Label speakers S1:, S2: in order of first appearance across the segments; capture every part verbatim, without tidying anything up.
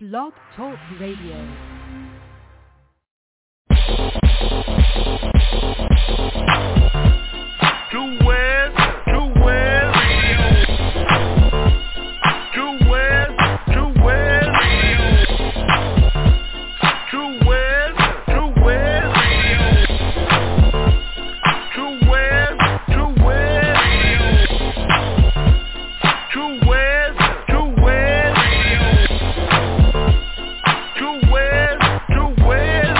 S1: Blog Talk Radio.
S2: True West, True West, True West, True West, True West, True West, True West, True West, True West, True West, True West, True West,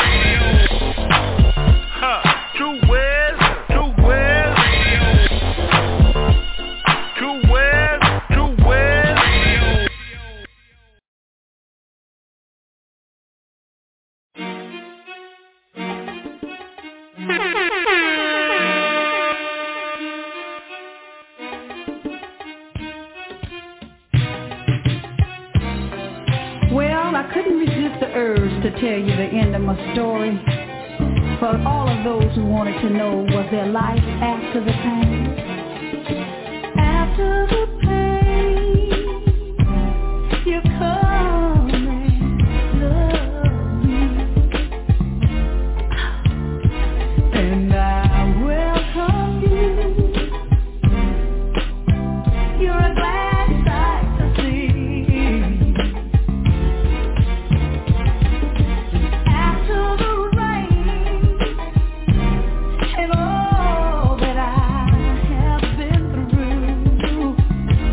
S2: huh, True West, True West. True West, True West.
S3: Well, I couldn't resist the urge to tell you the end of my story. For all of those who wanted to know, was there life after the pain? After the pain, you come and love me, and I welcome you. You're a glad sight to see. After the rain and all that I have been through,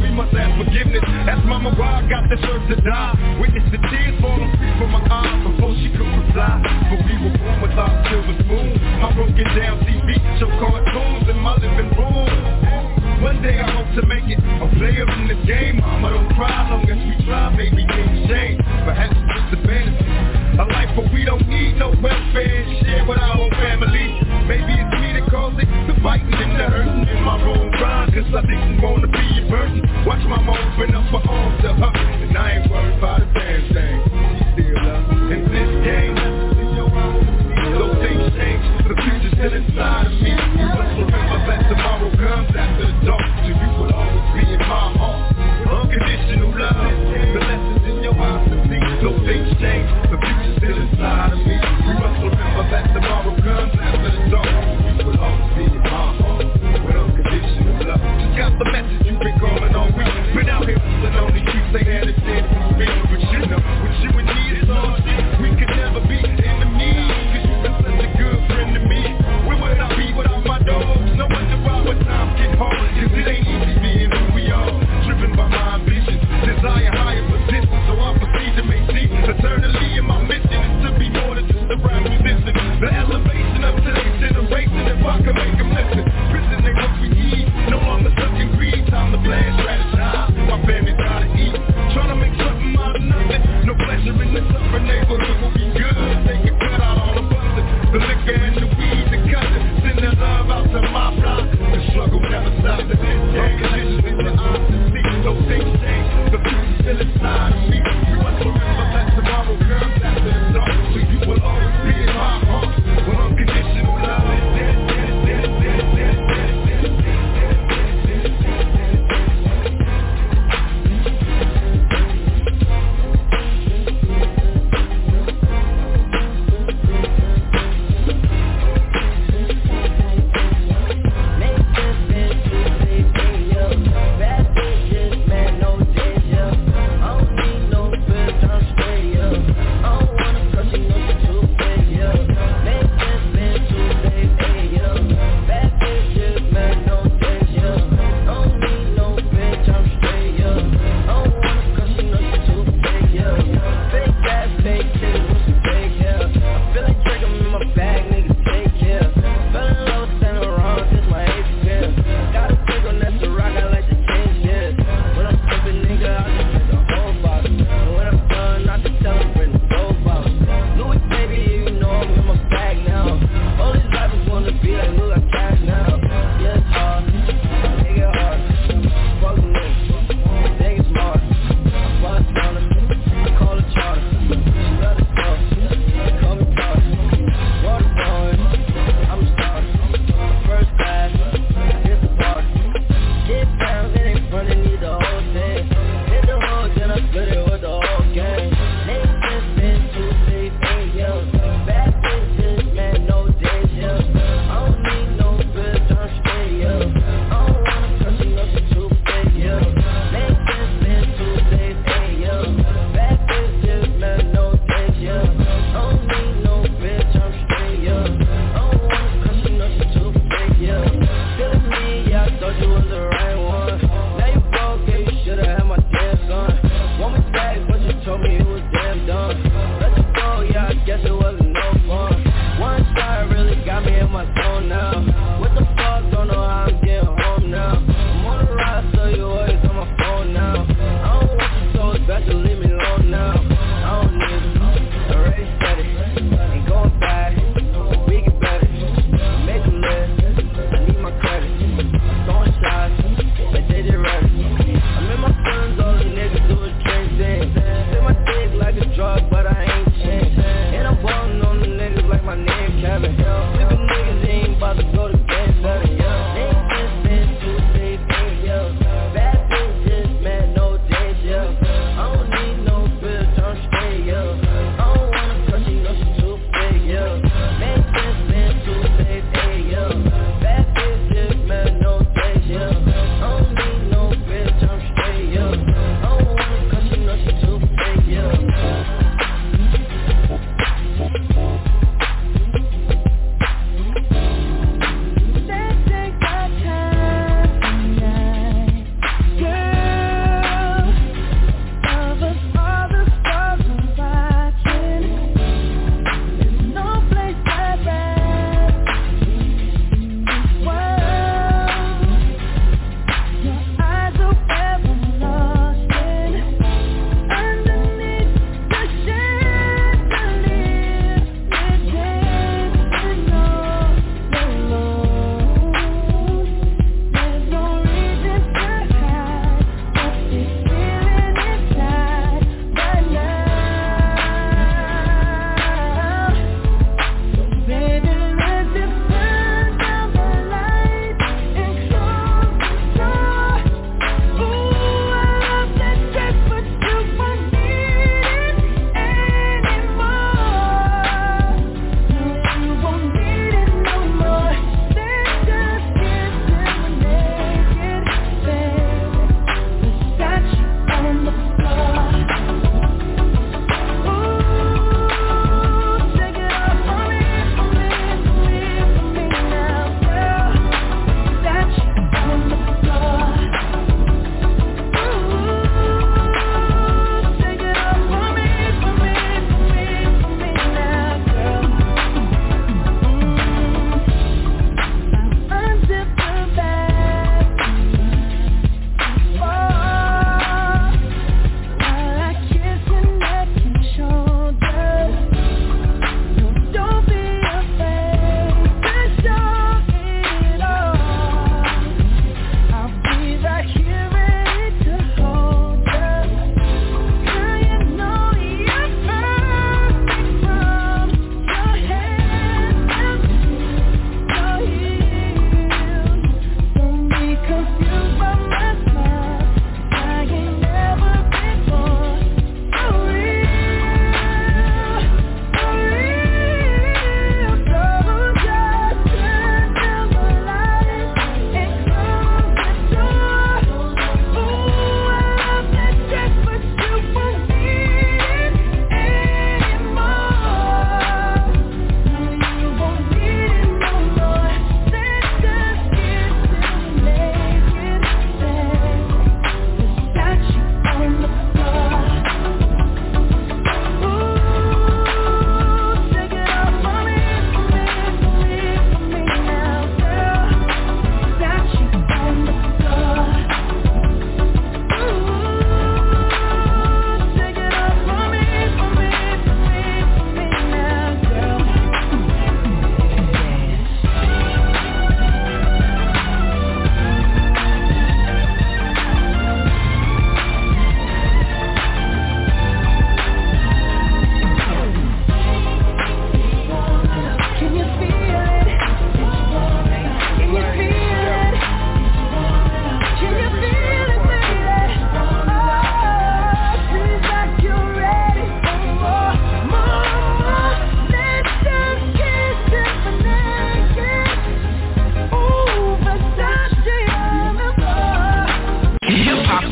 S4: we must ask forgiveness. Ask mama why I got the church to die. Witness the tears falling from my eyes before she could reply. But we were born without a silver spoon. My broken down T V show cartoons in my living room. One day I hope to make it a player in the game. Mama, don't cry, long as we try, maybe things change. Perhaps it's a fantasy, a life where we don't need no welfare and share with our own family. Maybe it's me that caused it, the fighting and the hurting in my wrong grind. Cause I didn't wanna be a burden. Watch mama open up her arms to her, and I ain't worried about a damn thing. Still up in this game. Those things change, the future's still inside of me. You must remember that tomorrow comes after the dark, so you will always be in my heart.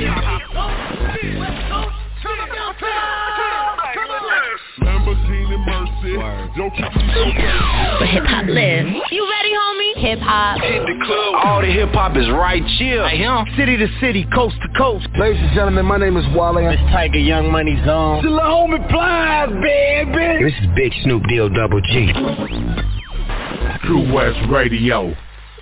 S2: Lamborghini Mercy. Yo, keep me so
S5: Where hip hop lives. You ready, homie? Hip hop.
S2: Hit the club. All the hip hop is right here.
S5: Right here.
S6: City to city, coast to coast.
S7: Ladies and gentlemen, my name is Wale.
S6: It's Tiger Young Money Zone.
S7: The little homie Plies, baby.
S8: This is Big Snoop Deal Double G.
S2: True West Radio.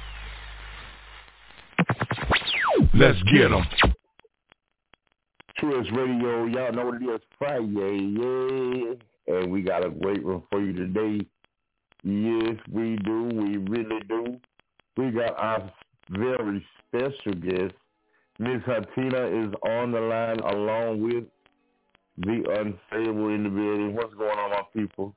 S2: Let's get 'em.
S9: True West Radio, y'all know what it is, Friday, yeah. And we got a great one for you today. Yes, we do. We really do. We got our very special guest. Miss Hatina is on the line along with the Unstable in the building. What's going on, my people?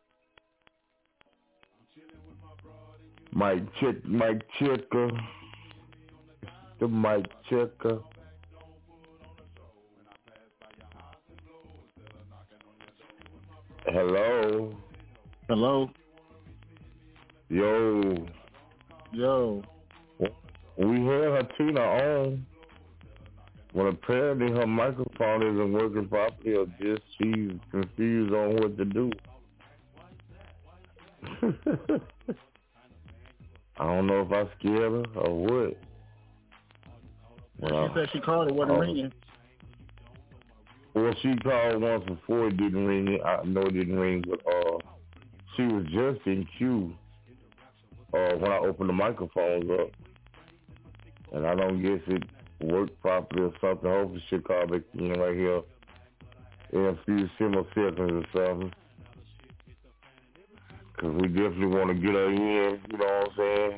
S9: Mike check, Mike checker. The Mike checker. Hello.
S10: Hello.
S9: Yo.
S10: Yo.
S9: We had Hatina on. Well, apparently her microphone isn't working properly, or just she's confused on what to do. I don't know if I scared her or what.
S10: Well, she said she called, it wasn't
S9: uh,
S10: ringing.
S9: Well, she called once before, it didn't ring. I know it didn't ring, but uh, she was just in queue uh, when I opened the microphones up. And I don't guess it worked properly or something. Hopefully she'll call back in right here in a few similar seconds or something. Because we definitely want to get her in, you know what I'm saying?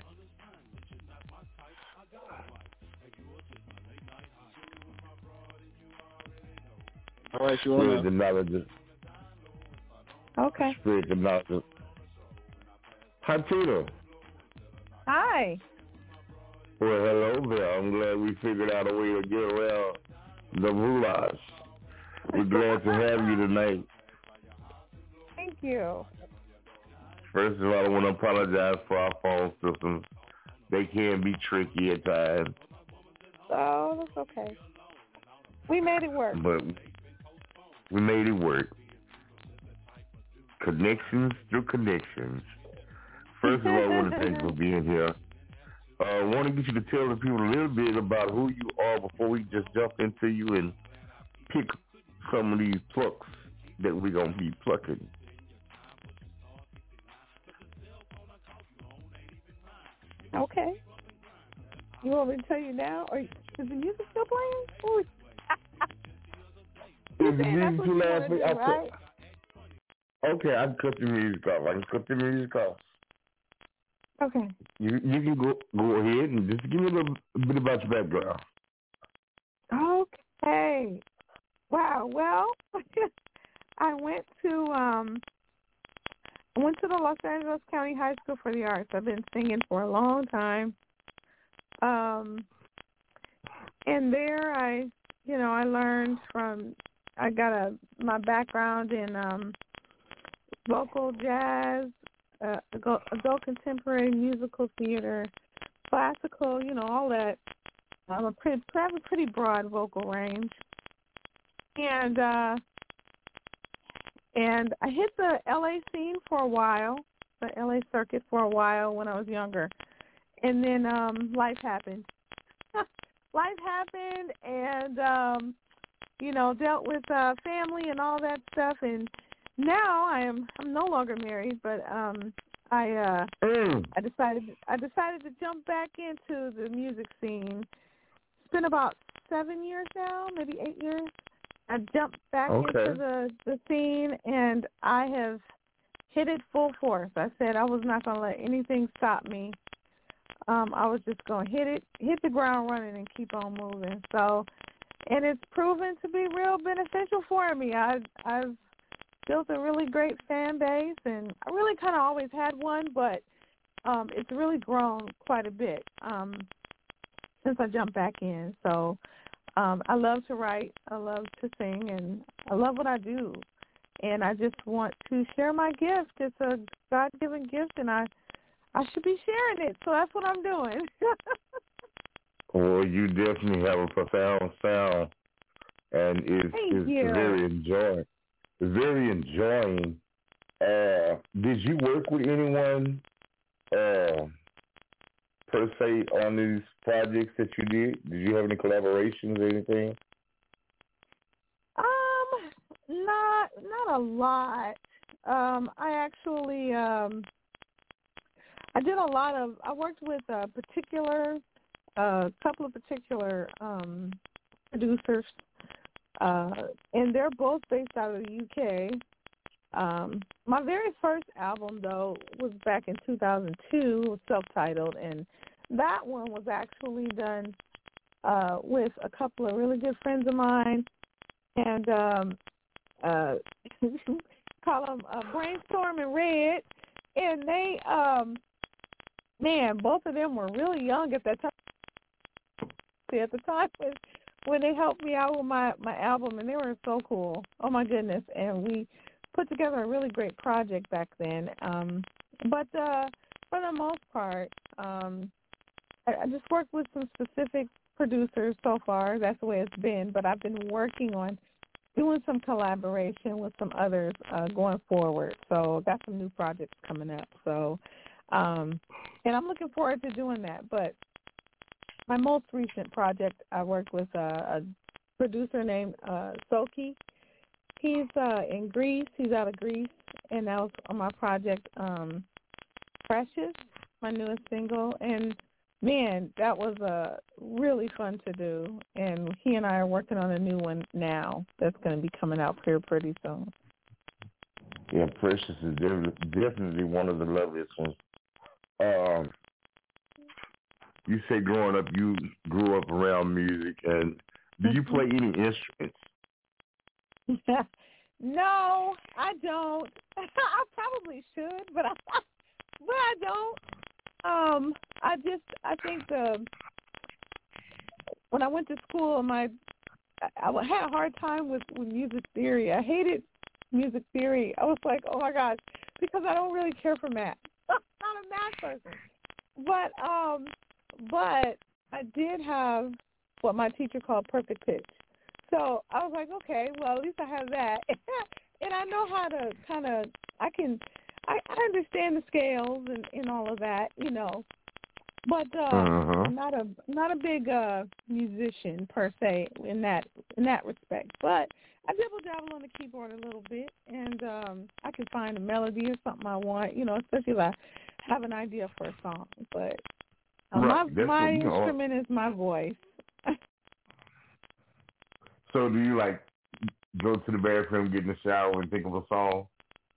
S10: All right, you want
S9: Spread the knowledge.
S11: Okay.
S9: Spread the knowledge. Hi, Peter.
S11: Hi.
S9: Well, hello there. I'm glad we figured out a way to get around the roulage. We're glad to have you tonight.
S11: Thank you.
S9: First of all, I want to apologize for our phone systems. They can be tricky at times.
S11: Oh, that's okay. We made it work.
S9: But we made it work. Connections through connections. First of all, I want to thank you for being here. I uh, want to get you to tell the people a little bit about who you are before we just jump into you and pick some of these plucks that we're going to be plucking.
S11: Okay. You want me to tell you now? Or is the music still playing? Ooh.
S9: Is the music too loud?
S11: Do, right?
S9: Okay, I can cut the music off. I can cut the music off.
S11: Okay.
S9: You you can go go ahead and just give me a little bit about your background.
S11: Okay. Wow. Well, I went to um I went to the Los Angeles County High School for the Arts. I've been singing for a long time. Um, and there I, you know, I learned from. I got a my background in um, vocal jazz. Uh, adult, adult contemporary musical theater, classical, you know, all that. I'm a pretty, I have a pretty broad vocal range, and uh, and I hit the L A scene for a while, the L A circuit for a while when I was younger, and then um, life happened. life happened, and um, you know, dealt with uh, family and all that stuff, and. Now I am I'm no longer married, but um I uh
S9: mm. I
S11: decided I decided to jump back into the music scene. It's been about seven years now, maybe eight years. I jumped back
S9: okay.
S11: into the, the scene and I have hit it full force. I said I was not gonna let anything stop me. Um, I was just gonna hit it, hit the ground running and keep on moving. So and it's proven to be real beneficial for me. I I've built a really great fan base, and I really kind of always had one, but um, it's really grown quite a bit um, since I jumped back in. So um, I love to write, I love to sing, and I love what I do. And I just want to share my gift. It's a God-given gift, and I, I should be sharing it. So that's what I'm doing.
S9: Well, you definitely have a profound sound and it's, it's
S11: you.
S9: very enjoying. It's very enjoying. Uh, did you work with anyone uh, per se on these projects that you did? Did you have any collaborations or anything?
S11: Um, not not a lot. Um, I actually um, I did a lot of. I worked with a particular, a uh, couple of particular um, producers, uh, and they're both based out of the U K. Um, my very first album, though, was back in two thousand two, was self-titled, and that one was actually done uh, with a couple of really good friends of mine, and um, uh, call them uh, Brainstorm and Red, and they, um, man, both of them were really young at that time. At the time when, when they helped me out with my, my album, and they were so cool. Oh, my goodness, and we put together a really great project back then. Um, but uh, for the most part, um, I, I just worked with some specific producers so far. That's the way it's been. But I've been working on doing some collaboration with some others uh, going forward. So got some new projects coming up. So, um, and I'm looking forward to doing that. But my most recent project, I worked with a, a producer named uh, Soki. He's uh, in Greece. He's out of Greece, and that was on my project, um, Precious, my newest single. And, man, that was uh, really fun to do. And he and I are working on a new one now that's going to be coming out pretty, pretty soon.
S9: Yeah, Precious is definitely one of the loveliest ones. Um, you say growing up, you grew up around music, and do you play any instruments?
S11: No, I don't. I probably should, but I, but I don't. Um, I just, I think the when I went to school, my I, I had a hard time with, with music theory. I hated music theory. I was like, oh my gosh, because I don't really care for math. I'm not a math person. But um, but I did have what my teacher called perfect pitch. So I was like, okay, well, at least I have that. And I know how to kind of, I can, I, I understand the scales and, and all of that, you know. But uh, uh-huh. I'm not a not a big uh, musician per se in that in that respect. But I dibble dabble on the keyboard a little bit, and um, I can find a melody or something I want, you know, especially if I have an idea for a song. But uh,
S9: right.
S11: my my
S9: what,
S11: instrument know. is my voice.
S9: So do you, like, go to the bathroom, get in the shower, and think of a song?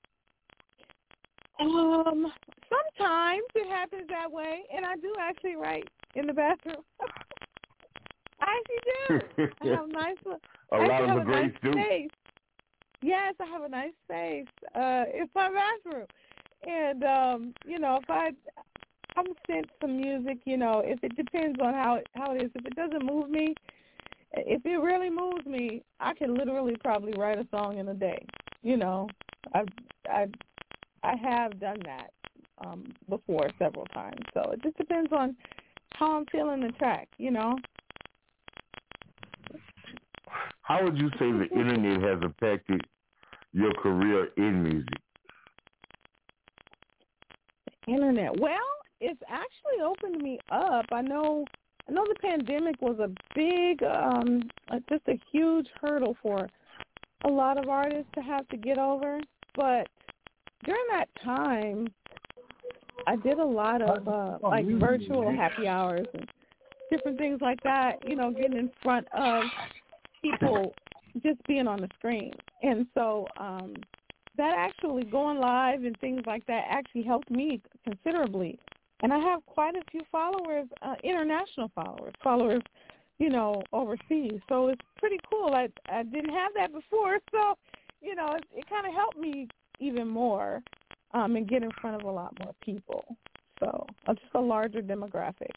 S11: Um, sometimes it happens that way, and I do actually write in the bathroom. I actually do. I have a nice,
S9: a
S11: I
S9: lot of
S11: have
S9: the
S11: a
S9: greats
S11: nice
S9: do.
S11: Space. Yes, I have a nice space. Uh, it's my bathroom, and um, you know, if I, I'm sent some music, you know, if it depends on how it, how it is. If it doesn't move me. If it really moves me, I can literally probably write a song in a day. You know, I I I have done that um, before several times. So it just depends on how I'm feeling the track. You know.
S9: How would you say the internet has affected your career in music?
S11: The internet. Well, it's actually opened me up. I know. I know the pandemic was a big, um, just a huge hurdle for a lot of artists to have to get over. But during that time, I did a lot of, uh, like, virtual happy hours and different things like that, you know, getting in front of people just being on the screen. And so um, that actually going live and things like that actually helped me considerably. And I have quite a few followers, uh, international followers, followers, you know, overseas. So it's pretty cool. I I didn't have that before, so, you know, it, it kind of helped me even more um, and get in front of a lot more people. So uh, just a larger demographic.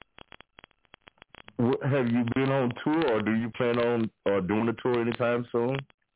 S9: Have you been on tour, or do you plan on uh, doing a tour anytime soon?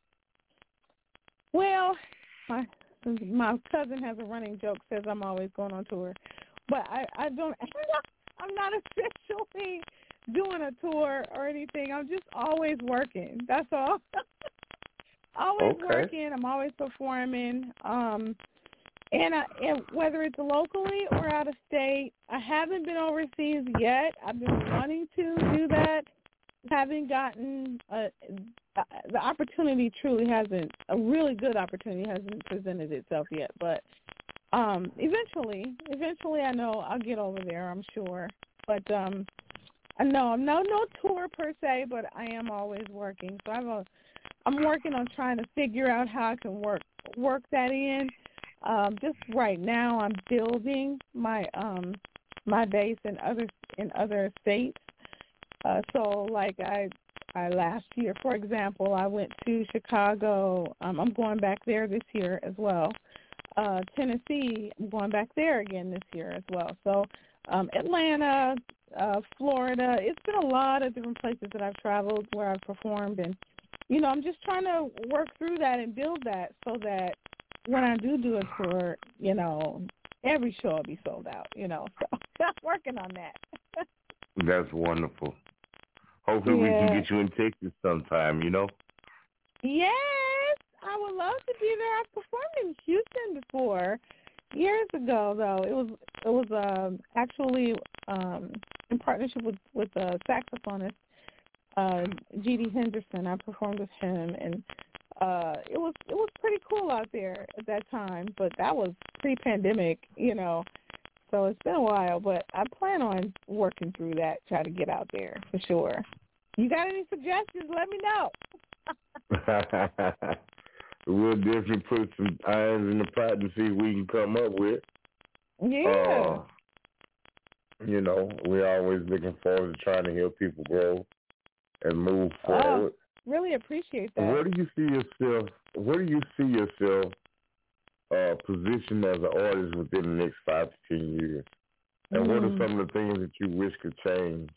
S11: Well, my my cousin has a running joke, says I'm always going on tour. But I, I don't, I'm not officially doing a tour or anything. I'm just always working. That's all. always
S9: okay.
S11: working. I'm always performing. Um, and, I, and whether it's locally or out of state, I haven't been overseas yet. I've been wanting to do that. Haven't gotten a, the opportunity. Truly hasn't. A really good opportunity hasn't presented itself yet. But um, eventually, eventually, I know I'll get over there. I'm sure. But um, I know I'm no no tour per se, but I am always working. So I have a. I'm working on trying to figure out how I can work work that in. Um, just right now, I'm building my um, my base in other in other states. Uh, so, like I, I last year, for example, I went to Chicago. Um, I'm going back there this year as well. Uh, Tennessee, I'm going back there again this year as well. So, um, Atlanta, uh, Florida. It's been a lot of different places that I've traveled where I've performed, and you know, I'm just trying to work through that and build that so that when I do do a tour, you know, every show will be sold out. You know, so I'm working on that.
S9: That's wonderful. Hopefully
S11: yeah.
S9: we can get you in Texas sometime, you know?
S11: Yes, I would love to be there. I've performed in Houston before, years ago, though. It was it was um, actually um, in partnership with, with a saxophonist, uh, G D Henderson. I performed with him, and uh, it was it was pretty cool out there at that time, but that was pre-pandemic, you know. So it's been a while, but I plan on working through that, try to get out there for sure. You got any suggestions? Let me know.
S9: We'll definitely put some irons in the pot and see what we can come up with.
S11: Yeah.
S9: Uh, you know, we're always looking forward to trying to help people grow and move forward.
S11: Oh, really appreciate that.
S9: Where do you see yourself? Where do you see yourself? Uh, positioned as an artist within the next five to ten years? And mm. what are some of the things that you wish could change?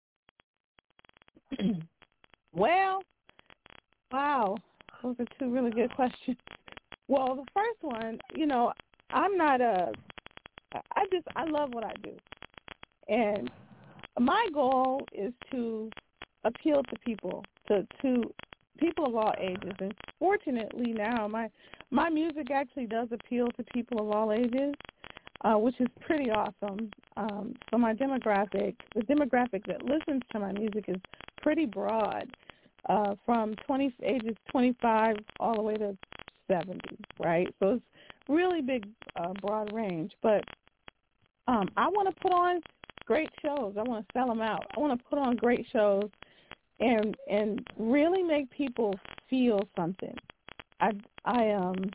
S11: Well, wow, those are two really good questions. Well, the first one, you know, I'm not a, I just, I love what I do. And my goal is to appeal to people, to, to people of all ages. And fortunately now, my my music actually does appeal to people of all ages, uh, which is pretty awesome. Um, so my demographic, the demographic that listens to my music is pretty broad, uh, from twenty ages twenty-five all the way to seventy, right? So it's really big, uh, broad range. But um, I want to put on great shows. I want to sell them out. I want to put on great shows and and really make people feel something. I I um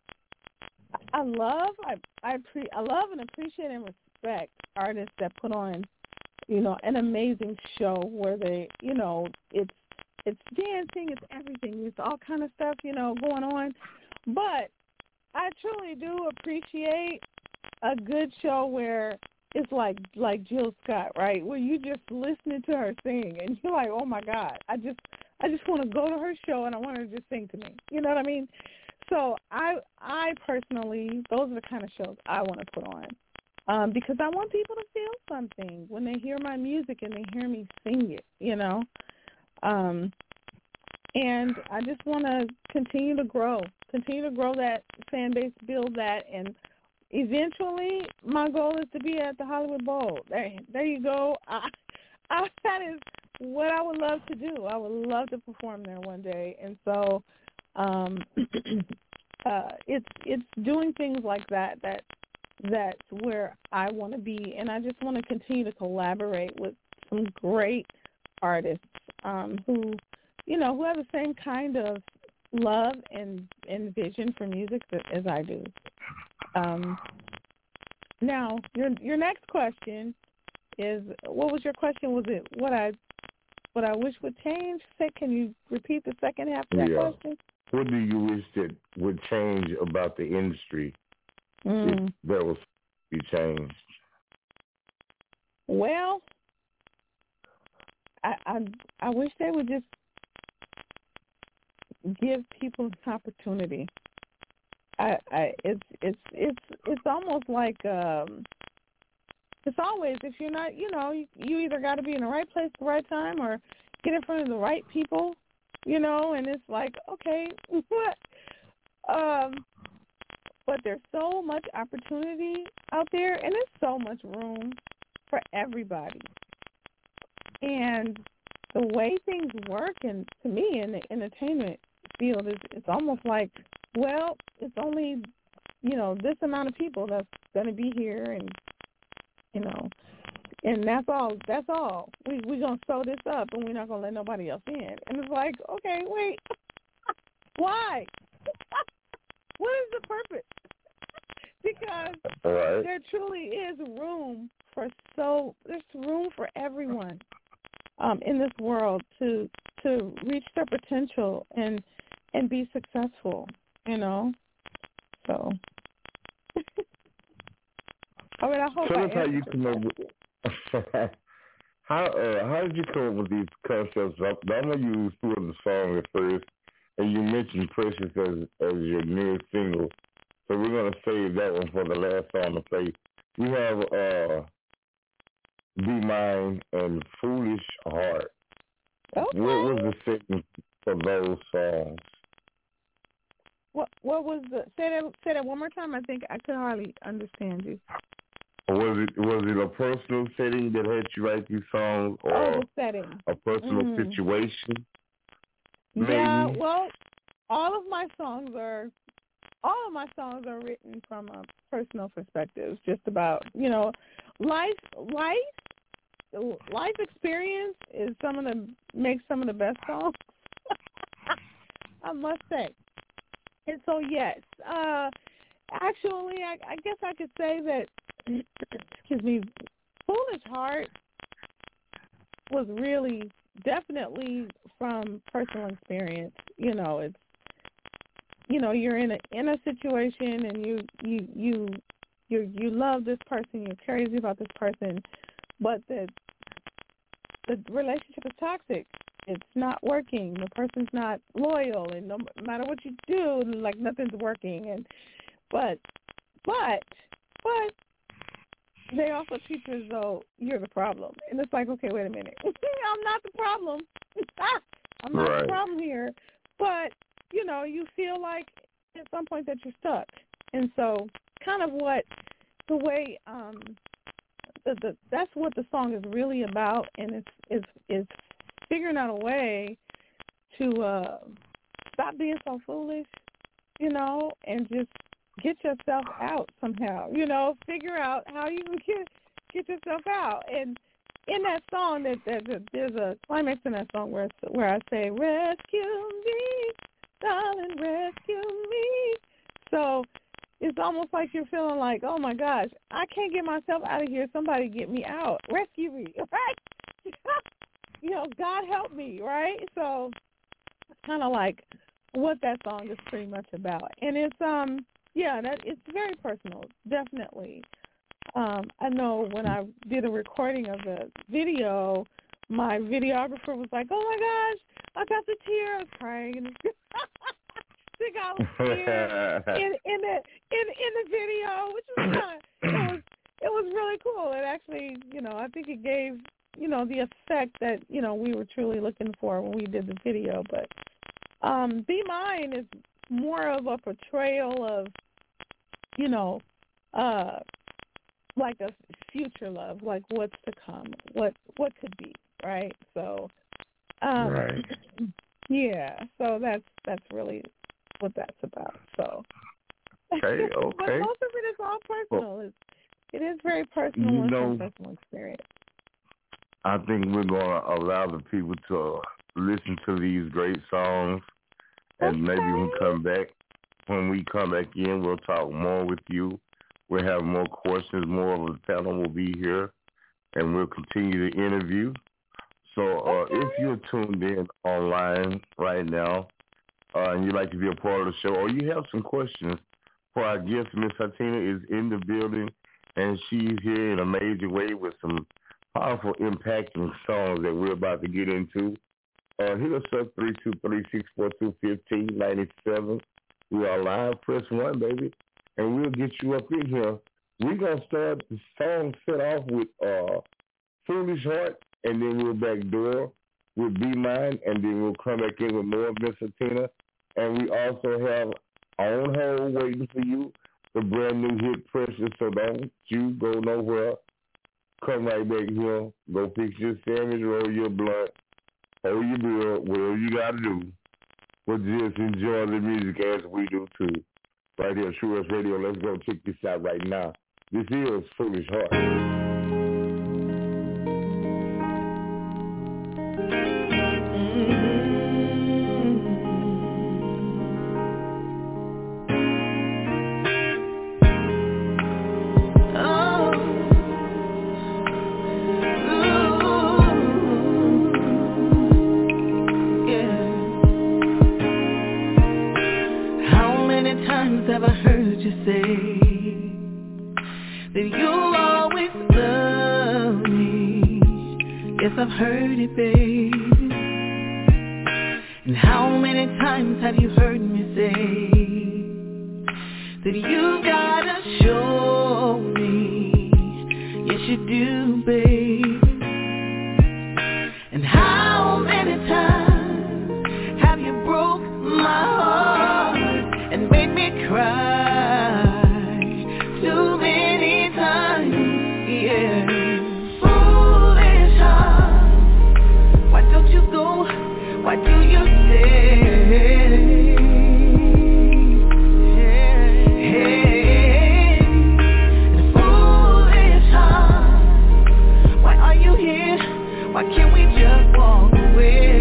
S11: I love I I pre I love and appreciate and respect artists that put on, you know, an amazing show where they, you know, it's it's dancing, it's everything, it's all kind of stuff, you know, going on. But I truly do appreciate a good show where it's like like Jill Scott, right? Where you just listening to her sing and you're like, oh my God, I just I just want to go to her show and I want her to just sing to me. You know what I mean? So I I personally, those are the kind of shows I want to put on, um, because I want people to feel something when they hear my music and they hear me sing it. You know, um, and I just want to continue to grow, continue to grow that fan base, build that, and eventually, my goal is to be at the Hollywood Bowl. There, there you go. I, I, that is what I would love to do. I would love to perform there one day. And so, um, uh, it's it's doing things like that that that's where I want to be. And I just want to continue to collaborate with some great artists um, who, you know, who have the same kind of love and, and vision for music as I do. Um, now, your your next question is, what was your question? Was it what I what I wish would change? Say, can you repeat the second half of that
S9: yeah.
S11: question?
S9: What do you wish that would change about the industry
S11: mm.
S9: if there was be changed?
S11: Well, I, I I wish they would just give people an opportunity. I, I it's it's it's it's almost like um it's always, if you're not, you know, you, you either got to be in the right place at the right time or get in front of the right people, you know, and it's like, okay, what? Um, but there's so much opportunity out there, and there's so much room for everybody. And the way things work, and to me, in the entertainment field, is it's almost like, well, it's only, you know, this amount of people that's going to be here, and, you know, and that's all. That's all. We, we're going to sew this up, and we're not going to let nobody else in. And it's like, okay, wait, why? What is the purpose? Because
S9: right.
S11: there truly is room for so, there's room for everyone um, in this world to to reach their potential and and be successful, you know. So, I mean, I hope
S9: Tell
S11: I
S9: us how you come up with how uh, how did you come up with these concepts? I'm gonna use two of the songs at first, and you mentioned "Precious" as as your newest single, so we're gonna save that one for the last song to play. We have uh, "Be Mine" and "Foolish Heart."
S11: Okay.
S9: What was the setting for those songs?
S11: What what was the say that say that one more time? I think I could hardly understand you.
S9: Was it was it a personal setting that had you write these songs, or
S11: oh, the setting.
S9: a personal
S11: mm.
S9: situation?
S11: Yeah,
S9: Maybe?
S11: well, all of my songs are all of my songs are written from a personal perspective, just about, you know, life life life experience is some of the makes some of the best songs. I must say. And so, yes, uh, actually, I, I guess I could say that, excuse me, Foolish Heart was really definitely from personal experience. You know, it's, you know, you're in a in a situation and you you you you you love this person, you're crazy about this person, but the the relationship is toxic. It's not working. The person's not loyal, and no matter what you do, like nothing's working. And but, but, but they also treat you as though you're the problem. And it's like, okay, wait a minute, I'm not the problem. I'm not
S9: right.
S11: the problem here. But you know, you feel like at some point that you're stuck. And so, kind of what the way um, the, the that's what the song is really about, and it's it's it's. figuring out a way to uh, stop being so foolish, you know, and just get yourself out somehow, you know, figure out how you can get, get yourself out. And in that song, that, that, that there's a climax in that song where where I say, rescue me, darling, rescue me. So it's almost like you're feeling like, oh, my gosh, I can't get myself out of here. Somebody get me out. Rescue me, right? You know, God help me, right? So it's kind of like what that song is pretty much about. And it's, um, yeah, that it's very personal, definitely. Um, I know when I did a recording of the video, my videographer was like, oh, my gosh, I got the tear. I was crying. And I think I was scared in, in, the, in, in the video, which was kind of, it was, it was really cool. It actually, you know, I think it gave, you know, the effect that, you know, we were truly looking for when we did the video. But um, Be Mine is more of a portrayal of, you know, uh, like a future love, like what's to come, what what could be, right? So, um,
S9: right.
S11: yeah, so that's that's really what that's about. So,
S9: okay, okay.
S11: But most of it is all personal. Well, it is very personal
S9: you
S11: and
S9: know,
S11: personal experience.
S9: I think we're going to allow the people to listen to these great songs, and
S11: okay.
S9: maybe when we come back, when we come back in, we'll talk more with you. We'll have more questions. More of the panel will be here, and we'll continue the interview. So uh,
S11: okay.
S9: if you're tuned in online right now, uh, and you'd like to be a part of the show, or you have some questions for our guest, Miss Hatina is in the building, and she's here in a major way with some powerful, impacting songs that we're about to get into. Uh, hit us up, three two three, six four two, one five nine seven. We are live. Press one, baby, and we'll get you up in here We're going to start the song set off with uh, Foolish Heart, and then we'll backdoor with Be Mine, and then we'll come back in with more Vincentina. And we also have On Hold waiting for you, the brand new hit Precious, so don't you go nowhere. Come right back here, go fix your sandwich, roll your blunt, hold your beer, whatever you got to do. But just enjoy the music as we do too. Right here, True West Radio. Let's go check this out right now. This is Foolish Heart.
S12: Have I heard you say that you'll always love me? Yes, I've heard it, baby. And how many times have you heard me say that you gotta show me? Yes, you do, baby. And how many times have you broke my heart and made me cry too many times, yeah. Foolish heart, why don't you go? Why do you stay? Hey, and foolish heart, why are you here? Why can't we just walk away?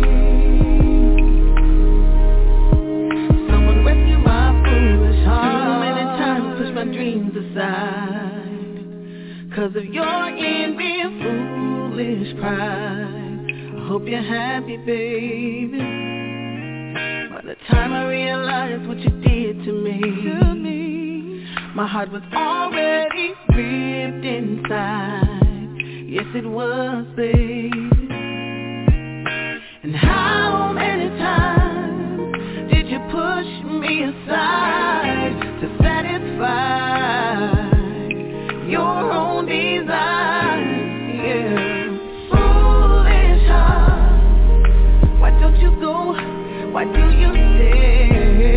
S12: My dreams aside, 'cause of your envy and foolish pride. I hope you're happy, baby. By the time I realized what you did to me, to me, my heart was already ripped inside. Yes, it was, baby. And how many times did you push me aside to satisfy your own desires, yeah. Foolish heart, why don't you go? Why do you stay?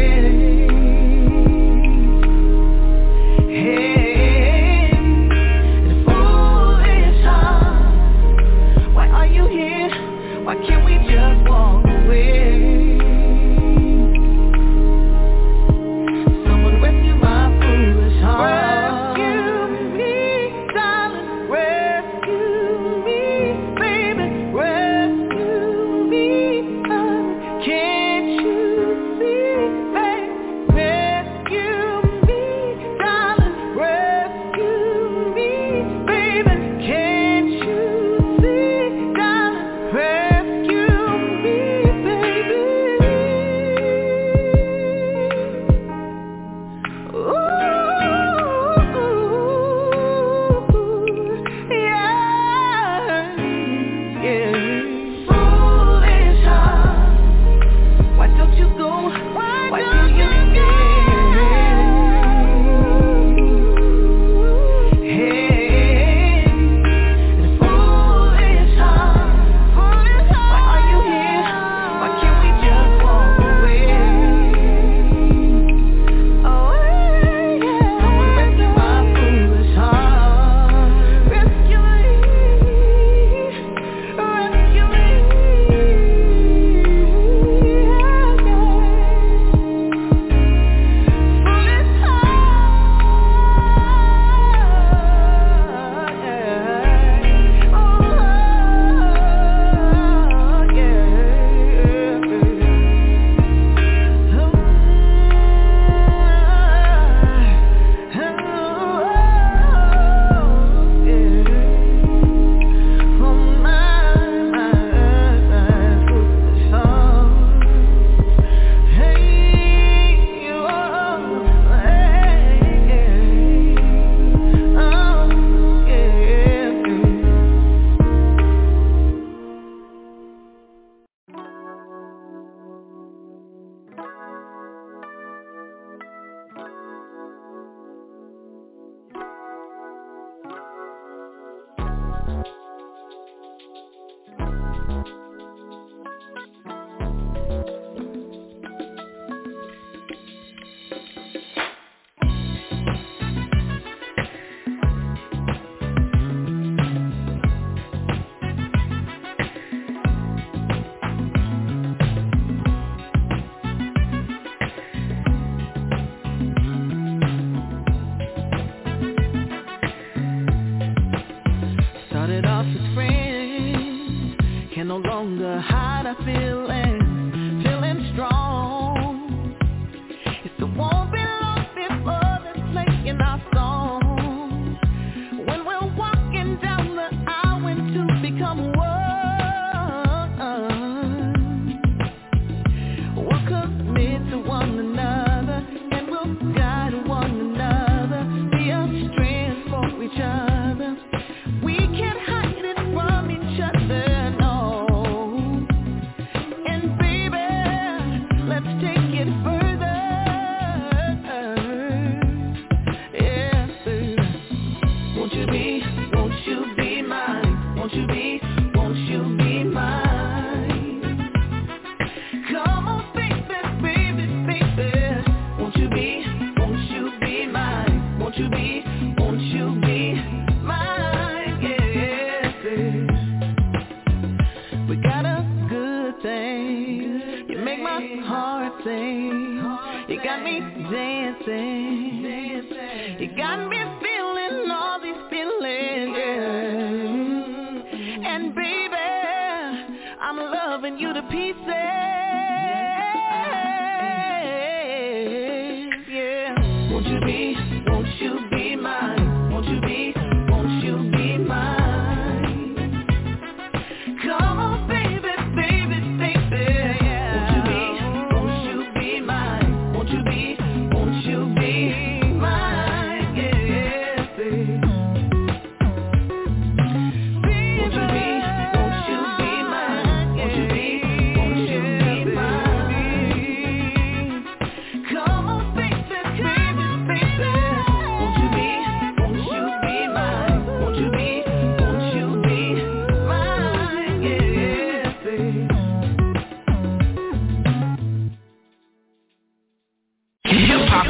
S12: Hey, and foolish heart, why are you here? Why can't we just walk away? Rescue me, darling, rescue me, baby, rescue me. Can't you see, baby, dancing. You got me dancing. You got me feeling all these feelings. Yeah. And baby, I'm loving you to pieces. Yeah. Won't you be, won't you be mine? Won't you be, won't you be mine? Come on, baby, baby, baby. Yeah. Won't you be, won't you be mine? Won't you be, won't you be mine? Yeah, yeah, baby. Won't you be, won't you be mine? Won't you be, won't you be mine? Come on, baby, baby, baby. Won't you be, won't you be mine? Won't you be, won't you be mine? Yeah, yeah, baby.
S2: Hip hop.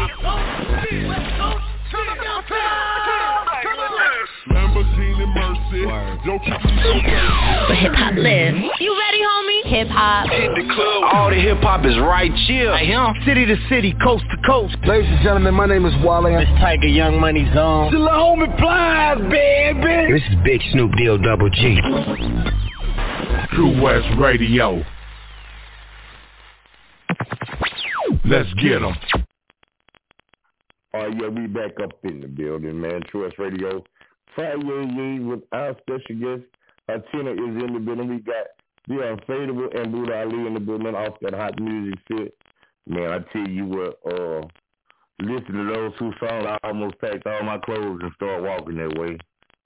S2: Lamborghini Mercy. Don't keep me so crazy.
S5: Where hip hop lives. You ready, homie? Hip hop.
S2: Hit the club. All the hip hop is right here.
S6: Right here. City to city, coast to coast.
S7: Ladies and gentlemen, my name is Wally.
S6: This Tiger Young Money Zone.
S7: Still a homie Plies, baby.
S8: This is Big Snoop Deal Double G.
S2: True West Radio. Let's get 'em.
S9: Oh, yeah, we back up in the building, man. True West Radio. Friday with our special guest. Tina is in the building. We got the Unfadable and Buddha Ali in the building off that hot music set. Man, I tell you what, uh, listen to those two songs, I almost packed all my clothes and started walking that way.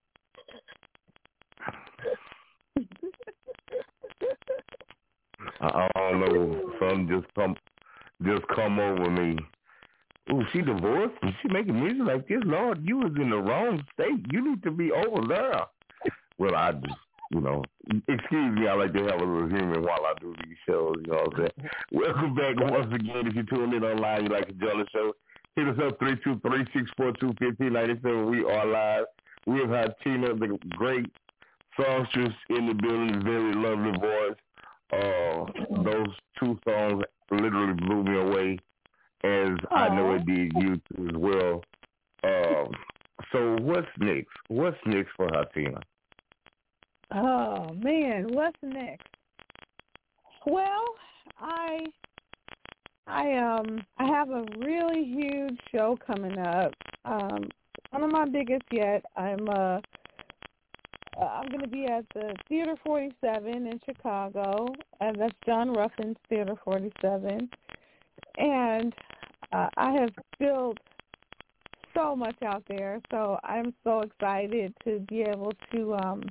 S9: I, I don't know, something just come, just come over me. Ooh, she divorced and she making music like this. Lord, you was in the wrong state. You need to be over there. Well, I just, you know, excuse me, I like to have a little humor while I do these shows, you know what I'm saying? Welcome back once again. If you tune in online, you like to join the show, hit us up three two three, six four two, one five nine seven. We are live. We have had Tina, the great songstress in the building, very lovely voice. Uh, those two songs literally blew me away, as Aww. I know it did you too as well. Um, so what's next? What's next for her, Tina?
S11: Oh man, what's next? Well, I I um I have a really huge show coming up. Um, one of my biggest yet. I'm uh I'm going to be at the Theater forty-seven in Chicago, and that's John Ruffin's Theater forty-seven. And uh, I have built so much out there, so I'm so excited to be able to um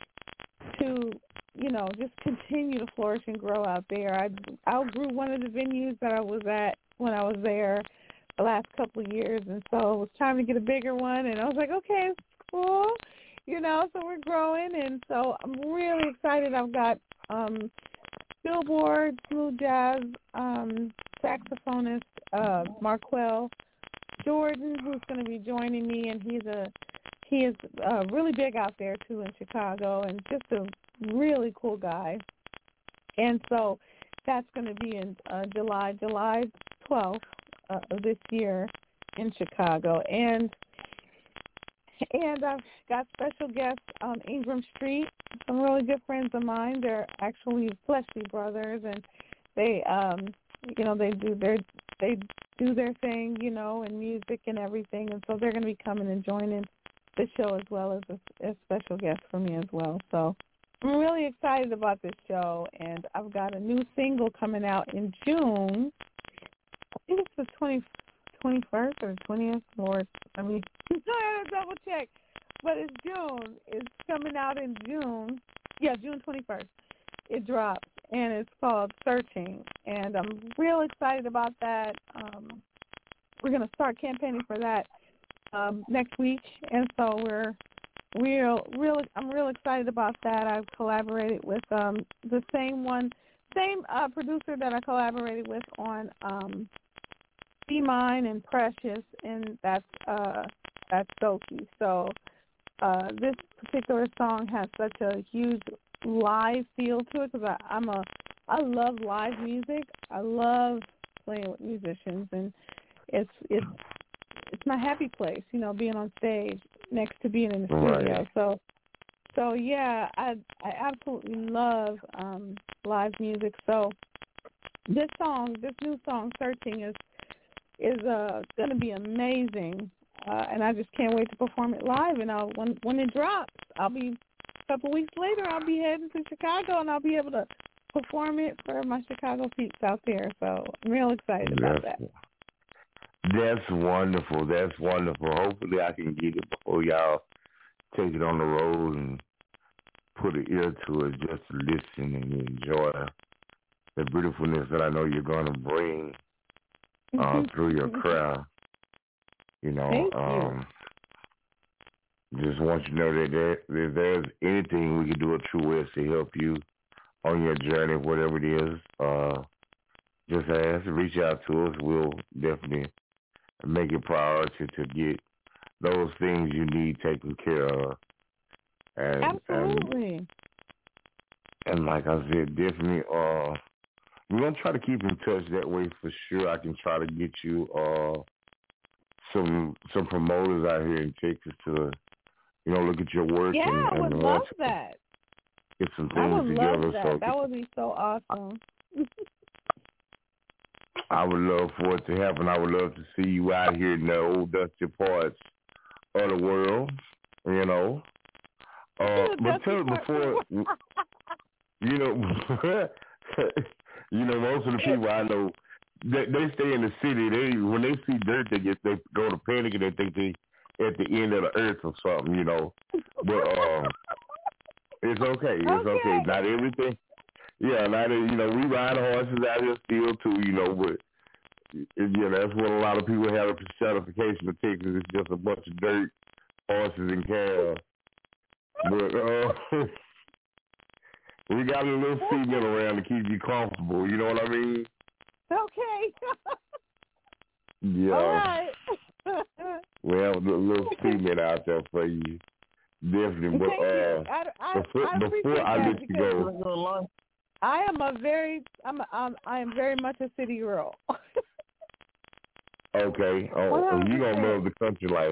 S11: to, you know, just continue to flourish and grow out there. I outgrew one of the venues that I was at when I was there the last couple of years, and so it was time to get a bigger one, and I was like, okay, it's cool, you know, so we're growing, and so I'm really excited. I've got um, Billboard smooth jazz um, saxophonist uh, Marquell Jordan, who's going to be joining me, and he's a He is uh, really big out there, too, in Chicago, and just a really cool guy. And so that's going to be in uh, July, July twelfth uh, of this year in Chicago. And and I've got special guests on Ingram Street, some really good friends of mine. They're actually fleshly brothers, and they, um, you know, they do their they do their thing, you know, and music and everything. And so they're going to be coming and joining the show as well as a, a special guest for me as well. So I'm really excited about this show, and I've got a new single coming out in June. I think it's the twenty, twenty-first or twentieth, Lord. I mean, I have to double check. But it's June. It's coming out in June. Yeah, June twenty-first. It drops, and it's called Searching. And I'm real excited about that. Um, we're going to start campaigning for that Um, next week, and so we're we're real. I'm real excited about that. I've collaborated with um, the same one, same uh, producer that I collaborated with on um, Be Mine and Precious, and that's uh, that's Sophie. So uh, this particular song has such a huge live feel to it because I'm a I love live music. I love playing with musicians, and it's it's it's my happy place, you know, being on stage next to being in the studio.
S9: Right.
S11: So so yeah, I I absolutely love um, live music. So this song, this new song, Searching, is is uh, going to be amazing, uh, and I just can't wait to perform it live. And I'll, when when it drops, I'll be a couple weeks later. I'll be heading to Chicago, and I'll be able to perform it for my Chicago peeps out there. So I'm real excited about
S9: that's,
S11: that.
S9: That's wonderful. That's wonderful. Hopefully, I can get it before y'all take it on the road and put an ear to it, just to listen and enjoy the beautifulness that I know you're going to bring uh, mm-hmm. through your craft. You know,
S11: Thank
S9: um, you. Just want you to know that there, if there's anything we can do at True West to help you on your journey, whatever it is, uh, just ask, reach out to us. We'll definitely make it priority to get those things you need taken care of. And,
S11: Absolutely.
S9: And, and like I said, definitely, uh, we're going to try to keep in touch that way for sure. I can try to get you uh, some some promoters out here in Texas to, you know, look at your work.
S11: Yeah,
S9: and,
S11: I would
S9: and
S11: love that.
S9: Get some things
S11: I would
S9: together.
S11: love that.
S9: So
S11: that would be so awesome.
S9: I would love for it to happen. I would love to see you out here in the old dusty parts of the world, you know. Uh, but tell me before, you know, you know, most of the people I know, they, they stay in the city. They when they see dirt, they get they go to panic and they think they at the end of the earth or something, you know. But um, it's okay. It's okay. okay. Not everything. Yeah, not you know. We ride horses out here still too, you know. But yeah, that's what a lot of people have a personification of Texas. It's just a bunch of dirt, horses, and cows. But uh, we got a little cement around to keep you comfortable. You know what I mean?
S11: Okay.
S9: Yeah.
S11: All right.
S9: We have a little cement out there for you. Definitely. But
S11: Thank
S9: uh,
S11: you. I, I,
S9: before,
S11: I
S9: before I let you
S11: go, I am a very, I'm, a, I'm, I am very much a city girl.
S9: Okay. Oh, oh, you gonna love the country life.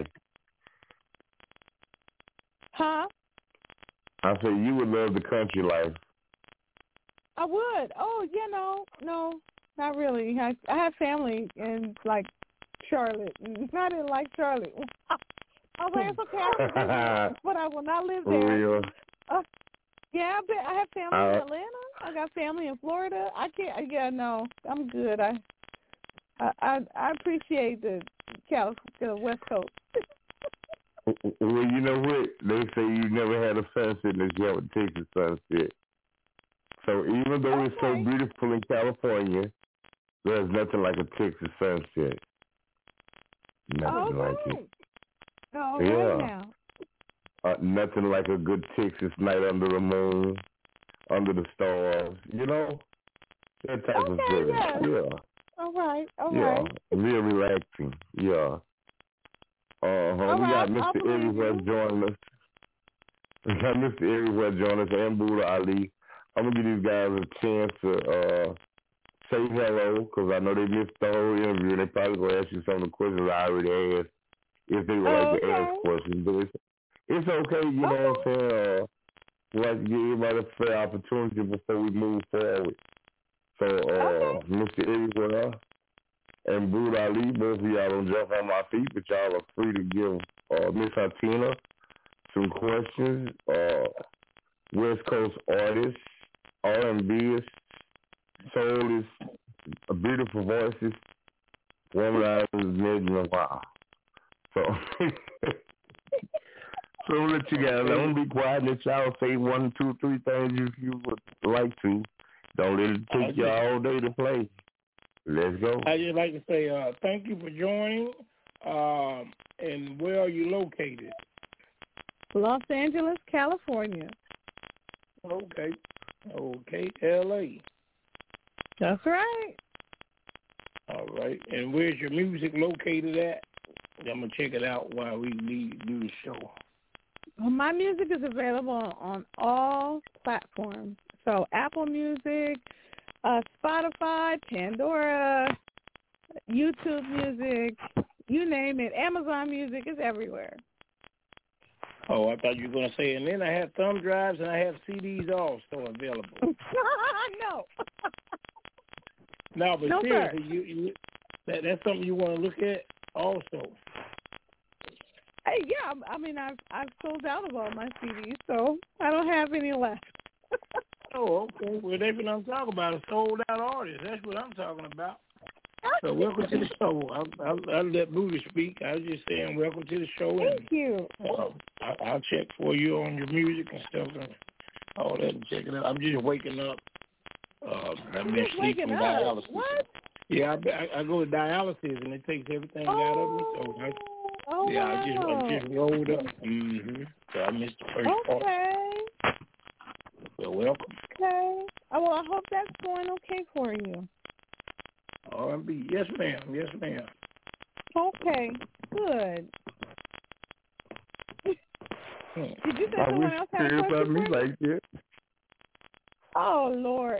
S11: Huh?
S9: I said you would love the country life.
S11: I would. Oh, you know, no, not really. I, I have family in like Charlotte, and I didn't like Charlotte. I was like, it's okay, I can visit, but I will not live there.
S9: Real.
S11: Uh, yeah, I, bet I have family
S9: uh,
S11: in Atlanta. I got family in Florida. I can't. Yeah, no, I'm good. I, I, I appreciate the Cal, the West Coast.
S9: Well, you know what? They say you never had a sunset unless you have a Texas sunset. So even though
S11: okay.
S9: it's so beautiful in California, there's nothing like a Texas sunset. Nothing
S11: okay.
S9: like it.
S11: Oh,
S9: yeah.
S11: right now.
S9: Uh, nothing like a good Texas night under the moon, under the stars. You know, that type
S11: okay,
S9: of feeling.
S11: Yeah.
S9: yeah.
S11: All right. All
S9: yeah.
S11: right.
S9: Real relaxing. Yeah. Uh-huh. We
S11: All
S9: got
S11: right,
S9: Mister Everywhere joining us. We got Mister Everywhere joining us and Buddha Ali. I'm going to give these guys a chance to uh, say hello because I know they missed the whole interview and they probably going to ask you some of the questions I already asked if they would
S11: oh,
S9: like
S11: okay.
S9: to ask questions. But it's, it's okay, you know
S11: okay.
S9: what I'm saying? Uh, we like to give everybody a fair opportunity before we move forward. So, uh,
S11: okay.
S9: Mister Everywhere and Buddha Ali, both of y'all don't jump on my feet, but y'all are free to give uh, Miss Hatina some questions. Uh, West Coast artists, R and B, soulists, beautiful voices, womanizers, Nejma, wow. So, so let you guys, don't be quiet, let y'all say one, two, three things if you would like to. Don't let it take y'all all day to play. Let's go.
S13: I'd just like to say uh, thank you for joining. Um, and where are you located?
S11: Los Angeles, California.
S13: Okay. Okay, L A.
S11: That's right.
S13: All right. And where's your music located at? I'm going to check it out while we leave, do the show.
S11: Well, my music is available on all platforms. So Apple Music, uh, Spotify, Pandora, YouTube Music, you name it. Amazon Music is everywhere.
S13: Oh, I thought you were going to say, and then I have thumb drives and I have C Ds also available.
S11: No.
S13: No, but
S11: no,
S13: seriously,
S11: sir.
S13: you, you that, that's something you want to look at also.
S11: Hey, yeah, I mean, I've I've sold out of all my C Ds, so I don't have any left.
S13: Oh, okay. Well, that's what I'm talking about. A sold out artist. That's what I'm talking about. So welcome to the show. I'll, I'll, I'll let Booty speak. I was just saying welcome to the show.
S11: Thank
S13: and,
S11: you.
S13: Uh, I, I'll check for you on your music and stuff and all that and check it out. I'm just waking up. Uh, I've been
S11: just
S13: asleep from
S11: up.
S13: dialysis.
S11: What?
S13: Yeah, I, I, I go to dialysis and it takes everything
S11: oh.
S13: out of me. So I,
S11: oh,
S13: yeah,
S11: wow.
S13: I just I just rolled up. Mm-hmm. So I missed the first part.
S11: Okay.
S13: So welcome.
S11: Okay. Oh, well, I hope that's going okay for you.
S13: R and B. Yes, ma'am. Yes, ma'am.
S11: Okay. Good.
S13: Hmm.
S11: Did you say
S9: I
S11: someone
S9: wish
S11: else had a
S9: you
S11: question
S9: about me
S11: for
S9: like that.
S11: Oh, Lord.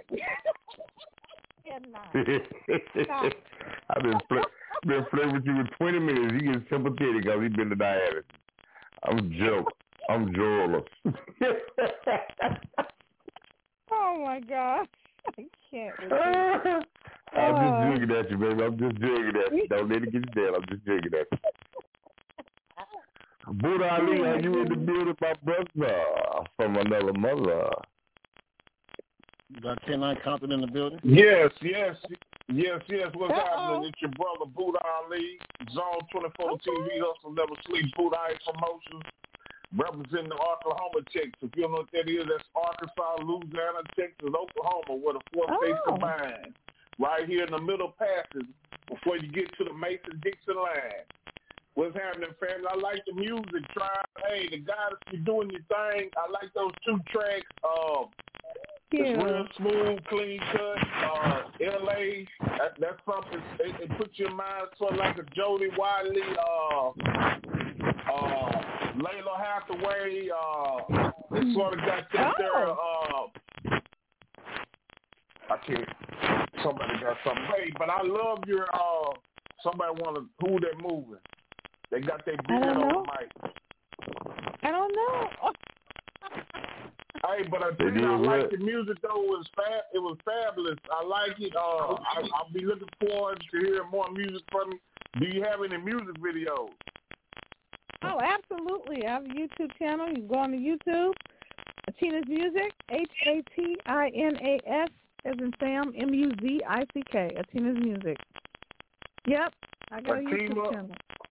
S9: I've been play, been playing with you for twenty minutes. He gets sympathetic because he's been to dialysis. I'm joke. I'm joyless.
S11: Oh my gosh, I can't. With you.
S9: I'm
S11: uh,
S9: just joking at you, baby. I'm just joking at you. Don't let it get you down. I'm just joking at you. Buddha Ali, are you in the building, my brother? From another mother.
S10: You got ten nine Compton in the building?
S4: Yes, yes, yes, yes. What's
S11: Uh-oh.
S4: happening? It's your brother, Buddha Ali, Zone twenty-four
S11: okay.
S4: T V, Hustle Never Sleep, Buddha Ali Promotions, representing the Oklahoma, Texas. If you don't know what that is, that's Arkansas, Louisiana, Texas, Oklahoma, where the four
S11: Oh.
S4: states combined. Right here in the middle passage before you get to the Mason-Dixon line. What's happening, family? I like the music. Try, hey, the guys, you doing your thing. I like those two tracks. Um, It's real smooth, clean cut. Uh, L A, that, that's something. It, it puts your mind sort of like a Jody Wiley, uh, uh, Layla Hathaway. Uh, it sort of got that there. Uh, I can't. Somebody got something. Hey, but I love your. Uh, somebody want to who they moving. They got their beard on the mic.
S11: I don't know.
S4: Hey, but I tell you, I like the music though. It was fab. It was fabulous. I like it. Uh, I, I'll be looking forward to hearing more music from you. Do you have any music videos?
S11: Oh, absolutely. I have a YouTube channel. You can go on to YouTube. Atina's Music, H A T I N A S, as in Sam, M U Z I C K, Atina's Music. Yep, I got a YouTube channel.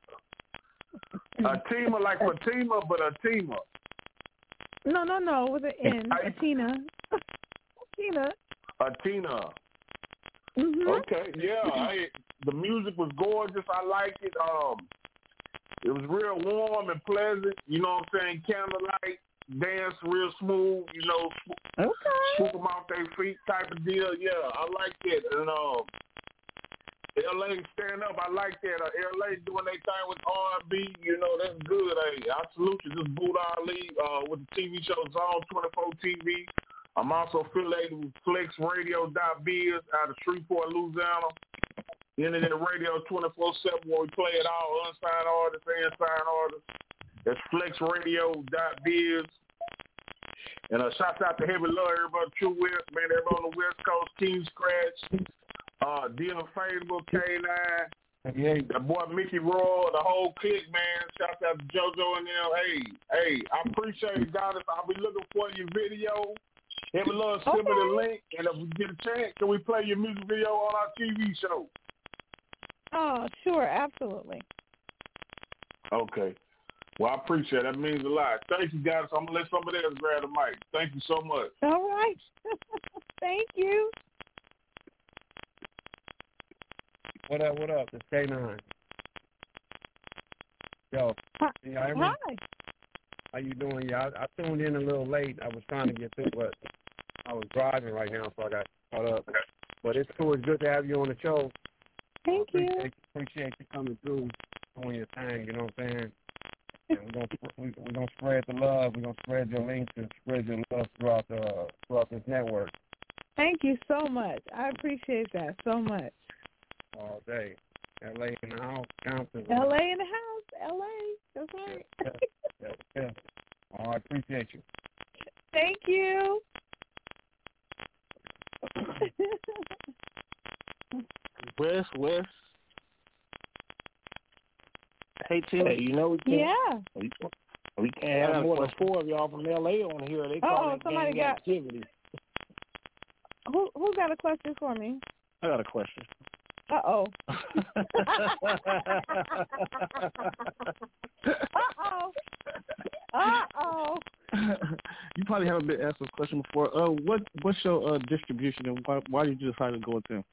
S4: Atima, like Fatima, but Atima.
S11: No, no, no, with an N. Atina. Atina.
S4: Atina.
S11: Mm-hmm.
S4: Okay, yeah. I, the music was gorgeous. I liked it. Um, it was real warm and pleasant. You know what I'm saying? Candlelight dance, real smooth. You know,
S11: okay.
S4: swoop them off their feet type of deal. Yeah, I liked it. And um, L A stand up. I like that. Uh, L A doing their thing with R and B. You know, that's good. Hey, I salute you. This is Buddha Ali uh, with the T V show Zone twenty-four T V. I'm also affiliated with Flex Radio Biz out of Shreveport, Louisiana. Internet Radio twenty-four seven where we play it all, unsigned artists and signed artists. That's Flex Radio Biz. And uh, shout out to Heavy Love, everybody, True West, man, everybody on the West Coast, Team Scratch. Uh, Deal Favorable, K nine, yeah. That boy Mickey Roy, the whole clique, man. Shout out to JoJo and them. Hey, hey, I appreciate it, guys. I'll be looking for your video. Every little send me the link, and if we get a chance, can we play your music video on our T V show?
S11: Oh, sure, absolutely.
S4: Okay. Well, I appreciate it. That means a lot. Thank you, guys. I'm going to let somebody else grab the mic. Thank you so much.
S11: All right. Thank you.
S14: What up, what up? It's K nine. Yo,
S11: Hi.
S14: yeah,
S11: Hi.
S14: How you doing? Yeah, I, I tuned in a little late. I was trying to get through, but I was driving right now, so I got caught up. But it's cool. It's good to have you on the show.
S11: Thank
S14: I
S11: you.
S14: appreciate, appreciate you coming through, doing your thing, you know what I'm saying? And we're gonna we, we're gonna spread the love. We're gonna spread your links and spread your love throughout the throughout this network.
S11: Thank you so much. I appreciate that so much.
S14: All day. L A in the house, Compton.
S11: L A in the house. L A. That's right.
S14: Yeah, yeah, yeah. Oh, I appreciate you.
S11: Thank you.
S10: West, West. Hey, Tina,
S13: hey, you know we can't.
S11: Yeah.
S13: We, we can't have more than four of y'all from L A on here. They call
S11: oh,
S13: it
S11: somebody
S13: gang
S11: got,
S13: activity.
S11: Who who got a question for me?
S10: I got a question.
S11: Uh oh. uh oh. Uh oh.
S10: You probably haven't been asked this question before. Uh, what what's your uh, distribution and why why did you decide to go with them?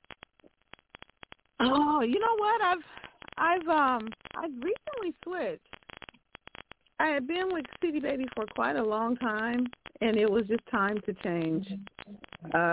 S11: Oh, you know what? I've I've um I've recently switched. I had been with C D Baby for quite a long time, and it was just time to change. Uh,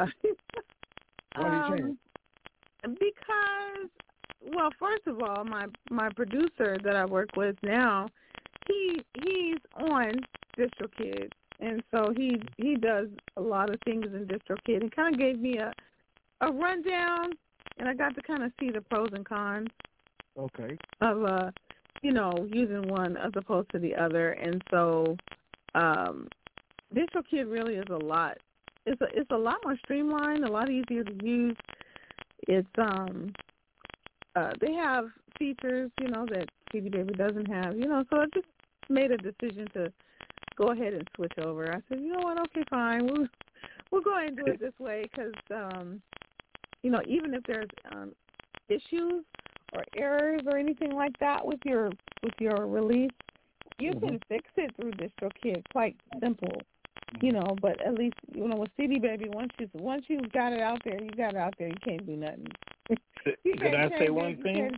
S14: Why did you change?
S11: Um, because, well, first of all, my my producer that I work with now, he he's on DistroKid, and so he he does a lot of things in DistroKid, and kind of gave me a a rundown, and I got to kind of see the pros and cons.
S10: Okay.
S11: Of uh, you know, using one as opposed to the other, and so um, DistroKid really is a lot. It's a it's a lot more streamlined, a lot easier to use. It's um, uh, they have features, you know, that C D Baby doesn't have, you know. So I just made a decision to go ahead and switch over. I said, you know what, okay, fine, we'll we'll go ahead and do it this way because, um, you know, even if there's um, issues or errors or anything like that with your with your release, you mm-hmm. can fix it through DistroKid. Quite simple. You know, but at least, you know, with C D Baby, once you once you got it out there, you got it out there. You can't do nothing. you
S13: Could I say one it, thing?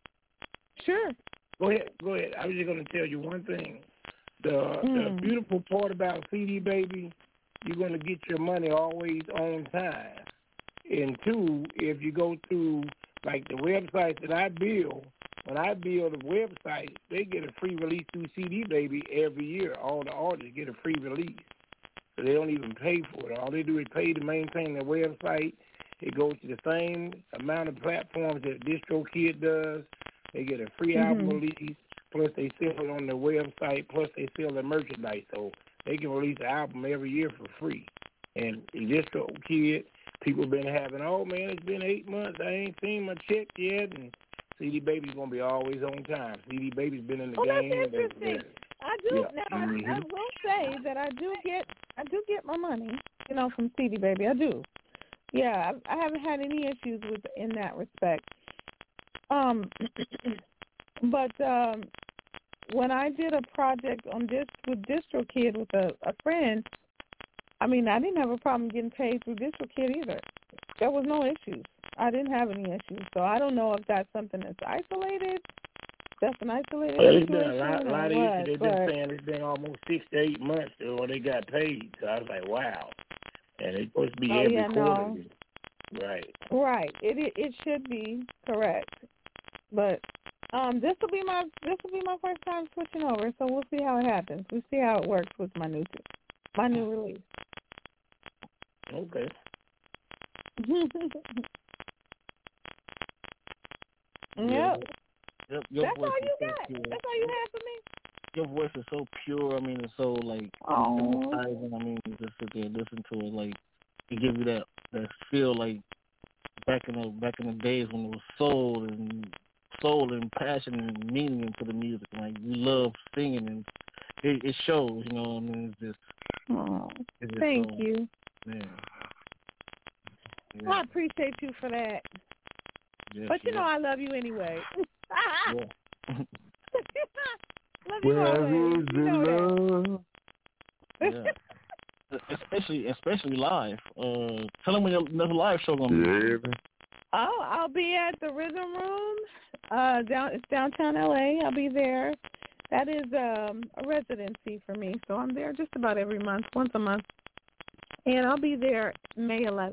S11: Sure.
S13: Go ahead. Go ahead. I was just going to tell you one thing. The
S11: mm.
S13: the beautiful part about C D Baby, you're going to get your money always on time. And two, if you go through like the website that I build, when I build a website, they get a free release through C D Baby every year. All the artists get a free release. So they don't even pay for it. All they do is pay to maintain their website. It goes to the same amount of platforms that DistroKid does. They get a free mm-hmm. album release, plus they sell it on their website, plus they sell their merchandise. So they can release an album every year for free. And DistroKid, people been having, oh, man, it's been eight months. I ain't seen my check yet. And C D Baby's going to be always on time. C D Baby's been in the
S11: oh,
S13: game.
S11: That's interesting. I do
S13: yeah.
S11: now.
S13: Mm-hmm.
S11: I, I will say that I do get I do get my money, you know, from C D Baby. I do. Yeah, I, I haven't had any issues with in that respect. Um, but um, when I did a project on this with DistroKid with a, a friend, I mean, I didn't have a problem getting paid through DistroKid either. There was no issues. I didn't have any issues. So I don't know if that's something that's isolated. That's an isolated
S13: well,
S11: situation.
S13: There's been a lot, lot of
S11: what,
S13: issues. They've been saying it's been almost six to eight months before they got paid. So I was like, wow. And it's supposed to be
S11: oh,
S13: every
S11: yeah,
S13: quarter.
S11: No.
S13: Right.
S11: Right. It, it it should be correct. But um, this will be my this will be my first time switching over. So we'll see how it happens. We'll see how it works with my new my new release.
S13: Okay.
S11: Yep.
S10: Yep, your
S11: That's
S10: voice
S11: all you
S10: so
S11: got.
S10: pure.
S11: That's all you have for me.
S10: Your voice is so pure. I mean, it's so like
S11: oh.
S10: hypnotizing. I mean, you just sit there and listen to it. Like it gives you that that feel like back in the back in the days when it was soul and soul and passion and meaning into the music. Like you love singing and it, it shows. You know what I mean? It's just.
S11: Oh,
S10: it's just
S11: thank
S10: so,
S11: you.
S10: Yeah.
S11: Yeah. I appreciate you for that.
S10: Yes,
S11: but you
S10: yes.
S11: know I love you anyway.
S10: yeah.
S11: love you
S9: Where
S11: always.
S9: is
S11: You know
S9: love?
S10: Yeah. especially especially live. Uh, tell them when your another live show gonna be.
S9: Yeah.
S11: Oh, I'll be at the Rhythm Room. Uh, down it's downtown L A. I'll be there. That is um, a residency for me, so I'm there just about every month, once a month, and I'll be there May eleventh.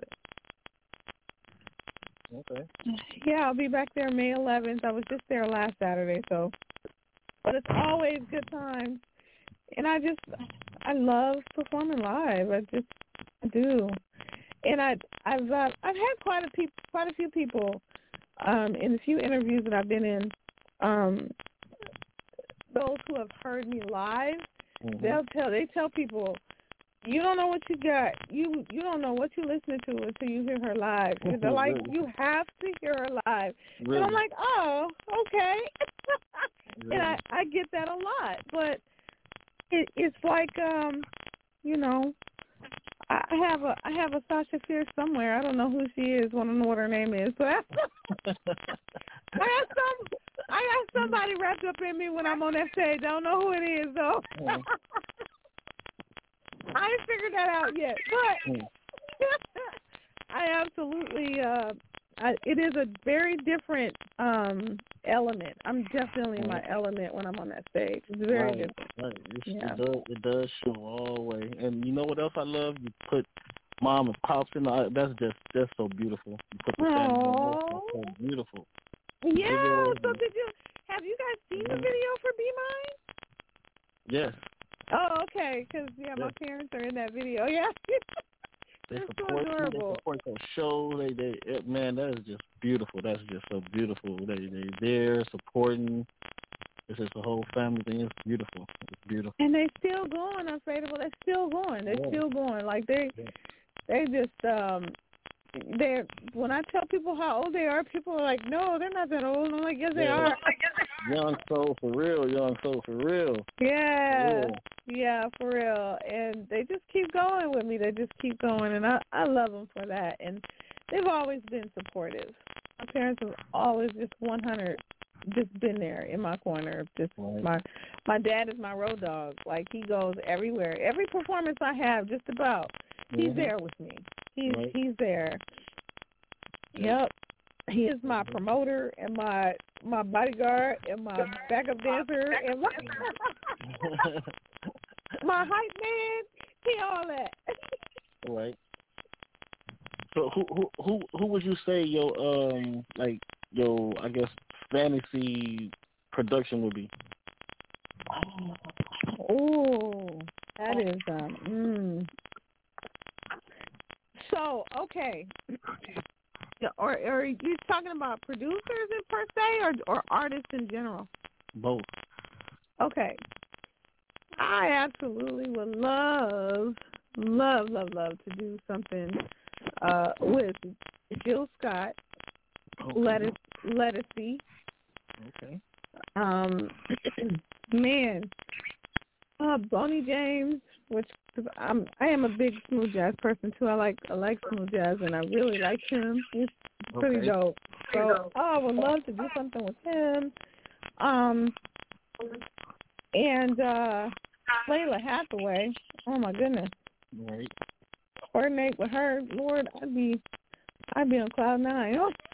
S10: Okay.
S11: Yeah, I'll be back there May eleventh. I was just there last Saturday, so. But it's always good times. And I just, I love performing live. I just, I do. and I I've uh, I've had quite a peop, quite a few people um, in the few interviews that I've been in. Um, those who have heard me live, mm-hmm. they'll tell they tell people, you don't know what you got. You you don't know what you're listening to until you hear her live. Mm-hmm. They're like, really? You have to hear her live. Really? And I'm like, oh, okay. Really? And I, I get that a lot, but it, it's like, um, you know, I have a I have a Sasha Fierce somewhere. I don't know who she is. Want to know what her name is? But I got some. I got somebody wrapped up in me when I'm on that stage. I don't know who it is though. Mm. I ain't figured that out yet, but mm. I absolutely. Uh, I, it is a very different um, element. I'm definitely in my element when I'm on that stage. It's very
S10: right,
S11: different.
S10: Right. It,
S11: yeah.
S10: it does. It does show all the way. And you know what else I love? You put mom and pops in the. That's just that's so beautiful. You put the family in. That's so beautiful.
S11: Yeah. So did you have you guys seen the video for Be Mine?
S10: Yes.
S11: Oh, okay. Because yeah, my yes. parents are in that video. Yeah.
S10: They
S11: It's
S10: support
S11: so adorable.
S10: You, they support their show. They, they, it, man, that is just beautiful. That's just so beautiful. They, they, they're supporting. It's just a whole family thing. It's beautiful. It's beautiful.
S11: And they still going, Unfadable. They're still going. They're yeah. still going. Like they, yeah. they just, um, they're. When I tell people how old they are, people are like, "No, they're not that old." I'm like, "Yes, yeah. they are."
S10: Young soul for real. Young soul for real.
S11: Yeah.
S10: For real.
S11: Yeah, for real. And they just keep going with me. They just keep going, and I, I love them for that. And they've always been supportive. My parents have always just one hundred, just been there in my corner. Just right. my my dad is my road dog. Like he goes everywhere. Every performance I have, just about, he's mm-hmm. there with me. He's right. he's there. Yep. He is my promoter and my my bodyguard and my backup dancer and my, my hype man. He all that.
S10: Right. So who who who who would you say your um like your I guess fantasy production would be?
S11: Oh, that is um. Mm. So okay. Or, or are you talking about producers in per se, or or artists in general?
S10: Both.
S11: Okay. I absolutely would love, love, love, love to do something uh, with Jill Scott, okay. Lettuce, Lettucey.
S10: Okay.
S11: Um, man, uh, Bonnie James, which cause I'm I am a big smooth jazz person too. I like I like smooth jazz, and I really like him. He's pretty okay. dope. So oh, I would love to do something with him. Um, and uh, Layla Hathaway. Oh my goodness.
S10: Right.
S11: Coordinate with her, Lord, I'd be I'd be on cloud nine.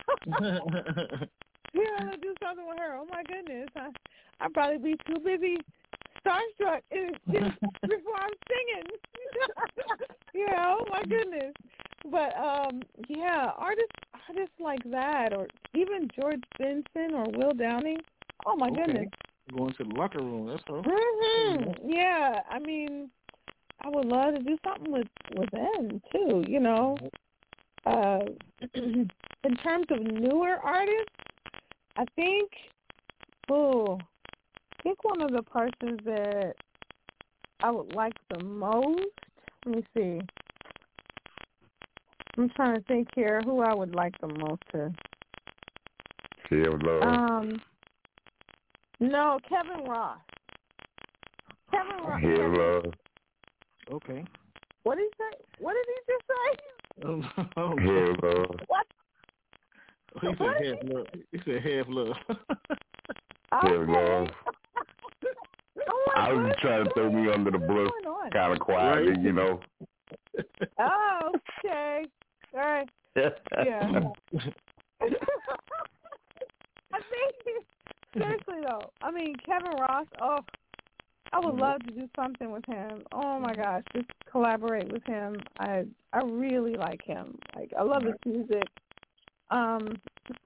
S11: Yeah, I'll do something with her. Oh my goodness, I I'd probably be too busy starstruck before I'm singing. Yeah, oh my goodness. But um, yeah, artists artists like that, or even George Benson or Will Downing. Oh my
S10: okay.
S11: goodness.
S10: Going to the locker room, that's all.
S11: Mm-hmm. Yeah, I mean, I would love to do something with with them too. You know, uh, in terms of newer artists, I think. Oh. I think one of the persons that I would like the most, let me see. I'm trying to think here who I would like the most to.
S9: Kevin Love.
S11: Um, no, Kevin Ross. Kevin Ross.
S9: Kevin Love.
S10: Okay.
S11: What did he say? What did he just say?
S10: Um, oh,
S9: Kevin Love.
S11: What?
S10: He said
S11: what
S10: half love. He said half love.
S9: Kevin Love.
S11: Oh
S9: I was just trying to throw me under the bus kind of quietly, right. you know.
S11: Oh, okay. All right. Yeah. I think, seriously, though, I mean, Kevin Ross, oh, I would love to do something with him. Oh, my gosh, just collaborate with him. I I really like him. Like, I love his music. Um,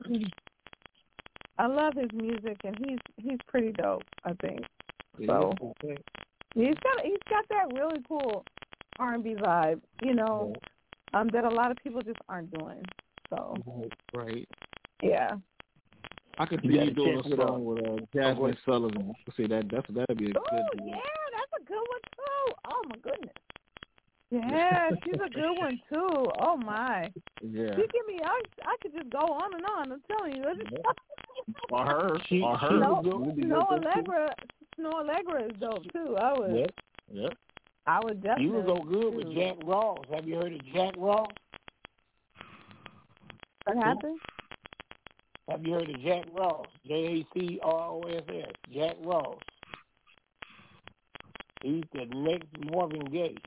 S11: I love his music, and he's he's pretty dope, I think. So he's got he's got that really cool R and B vibe, you know. um, that a lot of people just aren't doing. So,
S10: right.
S11: Yeah.
S10: I could see
S13: You
S10: you
S13: gotta
S10: doing
S13: check
S10: a
S13: it out.
S10: song with uh, Jasmine Sullivan. I see that. That's that'd be a
S11: Oh,
S10: good deal.
S11: yeah, that's a good one, too. Oh, my goodness. Yeah, she's a good one, too. Oh, my.
S10: Yeah.
S11: She give me, I, I could just go on and on. I'm telling you.
S10: Or her.
S13: She,
S10: or her.
S11: Snow,
S10: Would be
S11: Snow
S10: good too.
S11: Allegra, Snow Allegra is dope, too. I would,
S10: Yep. Yep.
S11: I would definitely.
S13: You would go good with
S11: too.
S13: Jack Ross. Have you heard of Jack Ross?
S11: What happened?
S13: Have you heard of Jack Ross? J A C R O S S. Jack Ross. He's the next Marvin Gaye.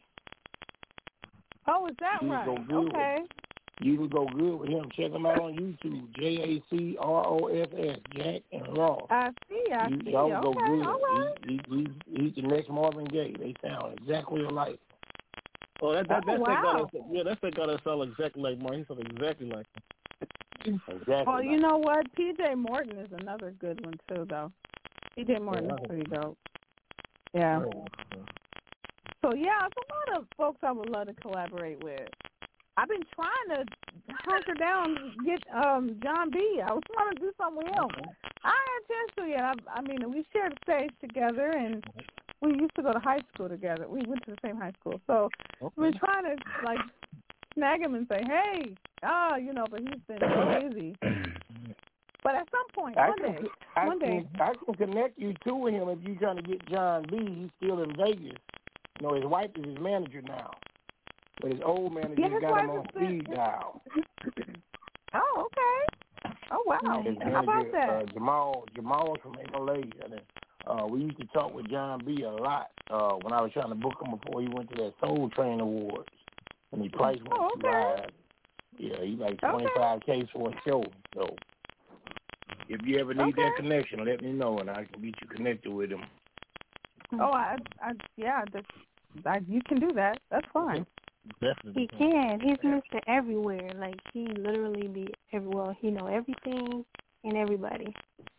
S11: Oh, is that
S13: You
S11: right?
S13: go good with-
S11: Okay.
S13: You would go good with him. Check him out on YouTube. J A C R O S S. Jack and Ross.
S11: I see. I
S13: You,
S11: see.
S13: y'all
S11: Okay.
S13: go good.
S11: All right.
S13: He, he, he, he's the next Marvin Gaye. They sound exactly alike.
S10: Oh, that, that,
S11: Oh,
S10: that's that
S11: wow.
S10: guy that, yeah, that's that guy that sounds exactly like Mark. He sounds exactly like him.
S13: Exactly.
S11: Well, you know what? P J Morton is another good one, too, though. P J Morton is pretty dope. Yeah. So, yeah, it's a lot of folks I would love to collaborate with. I've been trying to hunker down, get um, John B. I was trying to do something with him. I ain't had a chance to yet. I, I mean, we shared a stage together, and we used to go to high school together. We went to the same high school. So
S10: Okay.
S11: we've been trying to, like, snag him and say, hey, ah, you know, but he's been so busy. But at some point,
S13: I
S11: one
S13: can,
S11: day,
S13: I
S11: one day.
S13: can, I can connect you to him if you're trying to get John B. He's still in Vegas. You know, his wife is his manager now. But his old manager
S11: Yeah, his
S13: got him
S11: wife
S13: on
S11: is the-
S13: speed dial.
S11: Oh, okay. Oh, wow.
S13: His
S11: How about
S13: manager,
S11: that?
S13: uh, Jamal, Jamal from Malaysia. And, uh, we used to talk with John B. a lot uh, when I was trying to book him before he went to that Soul Train Awards. And he priced went
S11: Oh,
S13: too
S11: okay.
S13: high. Yeah, he like twenty-five K for a show. So if you ever need
S11: Okay.
S13: that connection, let me know, and I can get you connected with him.
S11: Oh, I, I, yeah, that's, I, you can do that. That's fine.
S10: Definitely.
S15: He can. He's Mister Everywhere. Like, he literally be everywhere. He know everything and everybody.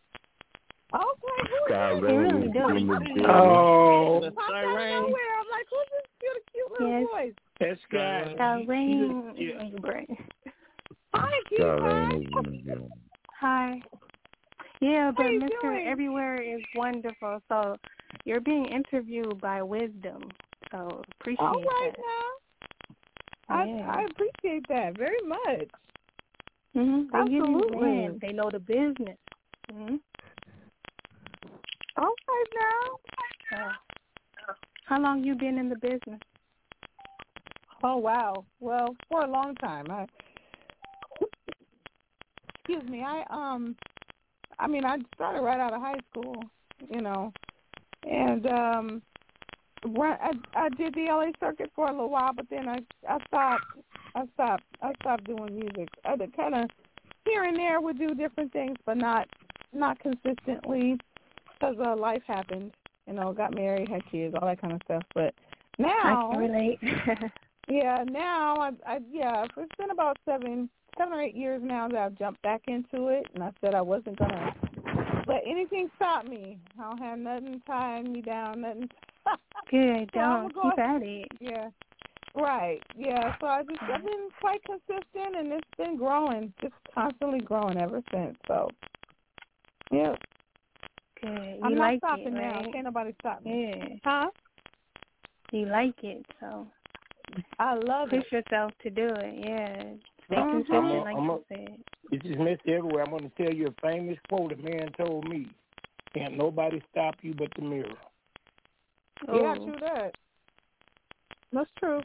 S11: Okay, who
S9: Sky
S11: is
S15: He
S9: Rain
S15: really
S9: is
S15: do.
S9: in the building.
S13: Oh,
S11: it? Popped out of nowhere. I'm like, who's this cute, cute little
S15: Yes.
S11: voice?
S13: that guy.
S15: Darlene
S13: Yeah.
S15: Ingray.
S11: Hi, cute
S9: Sky
S11: pie.
S9: Rain is in the building.
S15: Hi. Yeah, but
S11: you
S15: Mister
S11: doing?
S15: Everywhere is wonderful. So you're being interviewed by Wisdom. So appreciate
S11: All right
S15: that.
S11: now. I,
S15: Yeah.
S11: I appreciate that very much.
S15: Mm-hmm. They give you
S11: Absolutely.
S15: land. They know the business. Mm-hmm.
S11: Okay now.
S15: Uh, how long you been in the business?
S11: Oh wow. Well, for a long time. I excuse me. I um, I mean, I started right out of high school, you know, and um, I I did the L A circuit for a little while, but then I I stopped. I stopped. I stopped doing music. I kind of here and there would do different things, but not not consistently because uh, life happened. You know, got married, had kids, all that kind of stuff. But now,
S15: I can relate.
S11: yeah, now I, I yeah, it's been about seven, seven or eight years now that I've jumped back into it, and I said I wasn't gonna let anything stop me. I don't have nothing tying me down, nothing.
S15: Good,
S11: So I'm
S15: don't
S11: gonna
S15: keep
S11: go-
S15: at it.
S11: Yeah, right. Yeah, so I just I've been quite consistent, and it's been growing, just constantly growing ever since. So, yeah,
S15: Good. You
S11: I'm not
S15: like
S11: stopping
S15: it,
S11: now.
S15: right?
S11: Can't nobody stop me.
S15: Yeah.
S11: Huh?
S15: You like it, so
S11: I love
S15: push
S11: it.
S15: yourself to do it. Yeah. Stay
S11: Mhm.
S15: consistent,
S13: I'm a-
S15: like
S13: I'm a-
S15: you said.
S13: This is Mister Everywhere. I'm going to tell you a famous quote a man told me. Can't nobody stop you but the mirror.
S11: Yeah,
S15: Ooh.
S11: true that. That's true.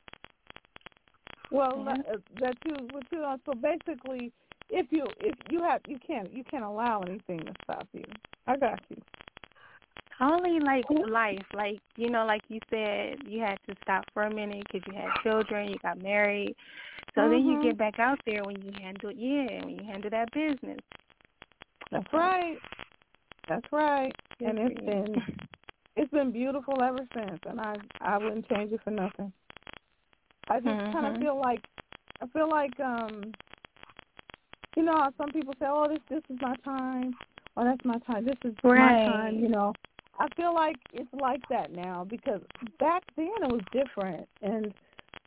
S11: Well,
S15: Yeah.
S11: uh, that you, what you know, so basically, if you if you have you can't you can't allow anything to stop you. I got you.
S15: Only like life, like you know, like you said, you had to stop for a minute because you had children, you got married. So then you
S11: Mhm.
S15: get back out there when you handle, yeah, when you handle that business.
S11: That's right. That's right. And it's
S15: Good.
S11: been it's been beautiful ever since, and I I wouldn't change it for nothing. I just kind of
S15: Mhm.
S11: feel like I feel like um you know how some people say, oh, this this is my time, or that's my time, this is my
S15: Right.
S11: time, you know. I feel like it's like that now because back then it was different, and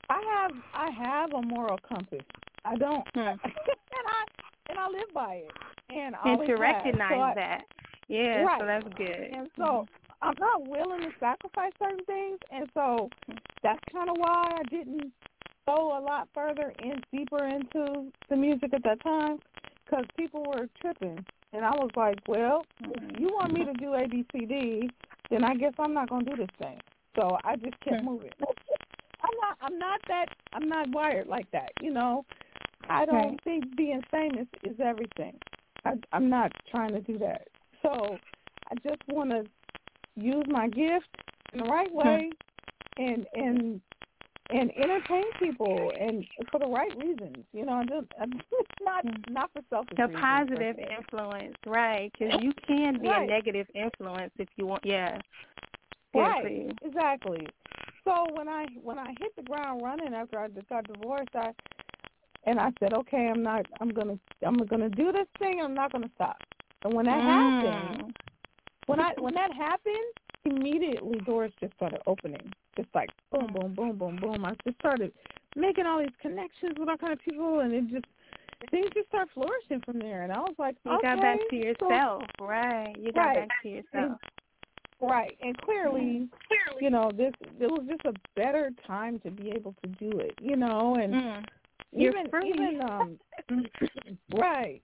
S11: I have I have a moral compass. I don't, hmm. and I and I live by it. And,
S15: and to recognize
S11: so I,
S15: that, yeah,
S11: right.
S15: so that's good.
S11: And so mm-hmm. I'm not willing to sacrifice certain things, and so that's kind of why I didn't go a lot further and deeper into the music at that time, because people were tripping, and I was like, well, if you want me to do A B C D, then I guess I'm not gonna do this thing. So I just kept moving. I'm not. I'm not that. I'm not wired like that. You know, I don't right. think being famous is everything. I, I'm not trying to do that. So I just want to use my gift in the right way, and and and entertain people, and for the right reasons. You know, just not not for selfish
S15: the
S11: reasons.
S15: Positive influence, right? Because you can be
S11: right.
S15: a negative influence if you want. Yeah.
S11: Right. Exactly. So when I when I hit the ground running after I got divorced, I and I said, okay, I'm not. I'm gonna. I'm gonna do this thing. I'm not gonna stop. And when that mm. happened, when I when that happened, immediately doors just started opening. Just like boom, boom, boom, boom, boom. I just started making all these connections with all kind of people, and it just things just start flourishing from there. And I was like,
S15: you
S11: okay,
S15: got back to yourself,
S11: so,
S15: right? You got
S11: right.
S15: back to yourself.
S11: And, right, and clearly, clearly, you know, this it was just a better time to be able to do it, you know, and.
S15: Mm.
S11: You're
S15: even
S11: free. even um right.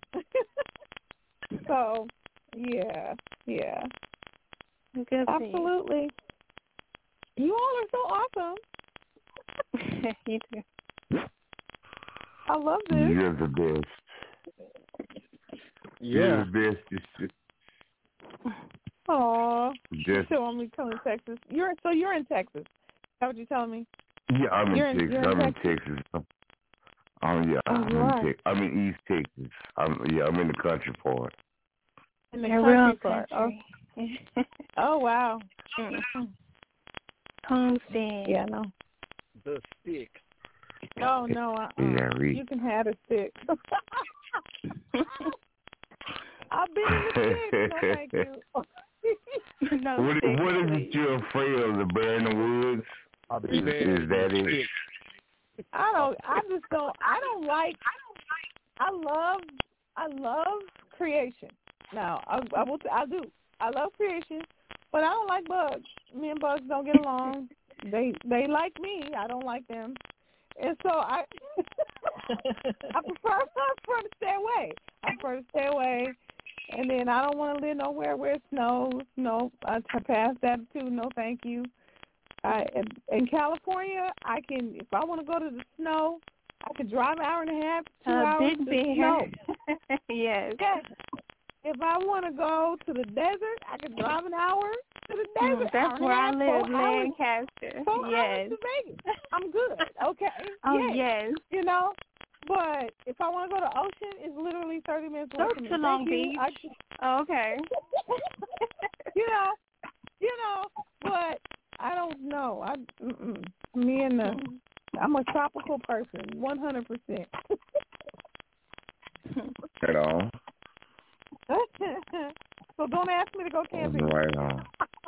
S11: So yeah, yeah.
S15: Good
S11: Absolutely. You. you all are so
S15: awesome. You too.
S11: I love this.
S9: You're the best.
S14: Yeah.
S9: You're the best.
S11: Aw.
S9: Just
S11: so when we come to Texas. You're so you're in Texas. Is that what you're telling me?
S9: Yeah, I'm in
S11: you're
S9: Texas.
S11: In, you're
S9: I'm
S11: in
S9: in
S11: Texas.
S9: Texas. Um, yeah,
S11: oh,
S9: I'm in
S11: right.
S9: Texas. I'm in East Texas. I'm yeah, I'm in the country part.
S11: In the
S15: You're
S11: country
S15: real
S11: part.
S15: country.
S11: Oh. oh wow.
S15: Mm. Homestead.
S11: Yeah, no.
S14: The stick.
S11: Oh no, uh,
S9: yeah,
S11: you can have a stick. I've been in the stick. No, thank you.
S15: no
S9: what,
S15: stick,
S9: what is
S15: please.
S9: it you're afraid of? The bear in the woods?
S14: I'll be
S9: is, is that it?
S11: I don't. I just don't. I don't like. I love. I love creation. Now, I, I will. I do. I love creation, but I don't like bugs. Me and bugs don't get along. They they like me. I don't like them, and so I. I prefer. I prefer to stay away. I prefer to stay away, and then I don't want to live nowhere where it snows. No, I pass that too. No, thank you. I, in California, I can, if I want to go to the snow, I can drive an hour and a half, two
S15: uh,
S11: hours
S15: big
S11: to
S15: bear.
S11: snow.
S15: yes.
S11: yes. If I want to go to the desert, I can drive an hour to the desert.
S15: Mm, that's where I live,
S11: Lancaster.
S15: Four
S11: yes.
S15: hours
S11: to Vegas. I'm good. Okay.
S15: Oh,
S11: yes.
S15: yes.
S11: You know, but if I want to go to the ocean, it's literally thirty minutes away from me.
S15: Go to Long Beach.
S11: I,
S15: oh, okay.
S11: you know, you know, but I don't know. I mm-mm. me and the I'm a tropical person, one hundred percent.
S9: At all.
S11: So don't ask me to go camping.
S9: Right on.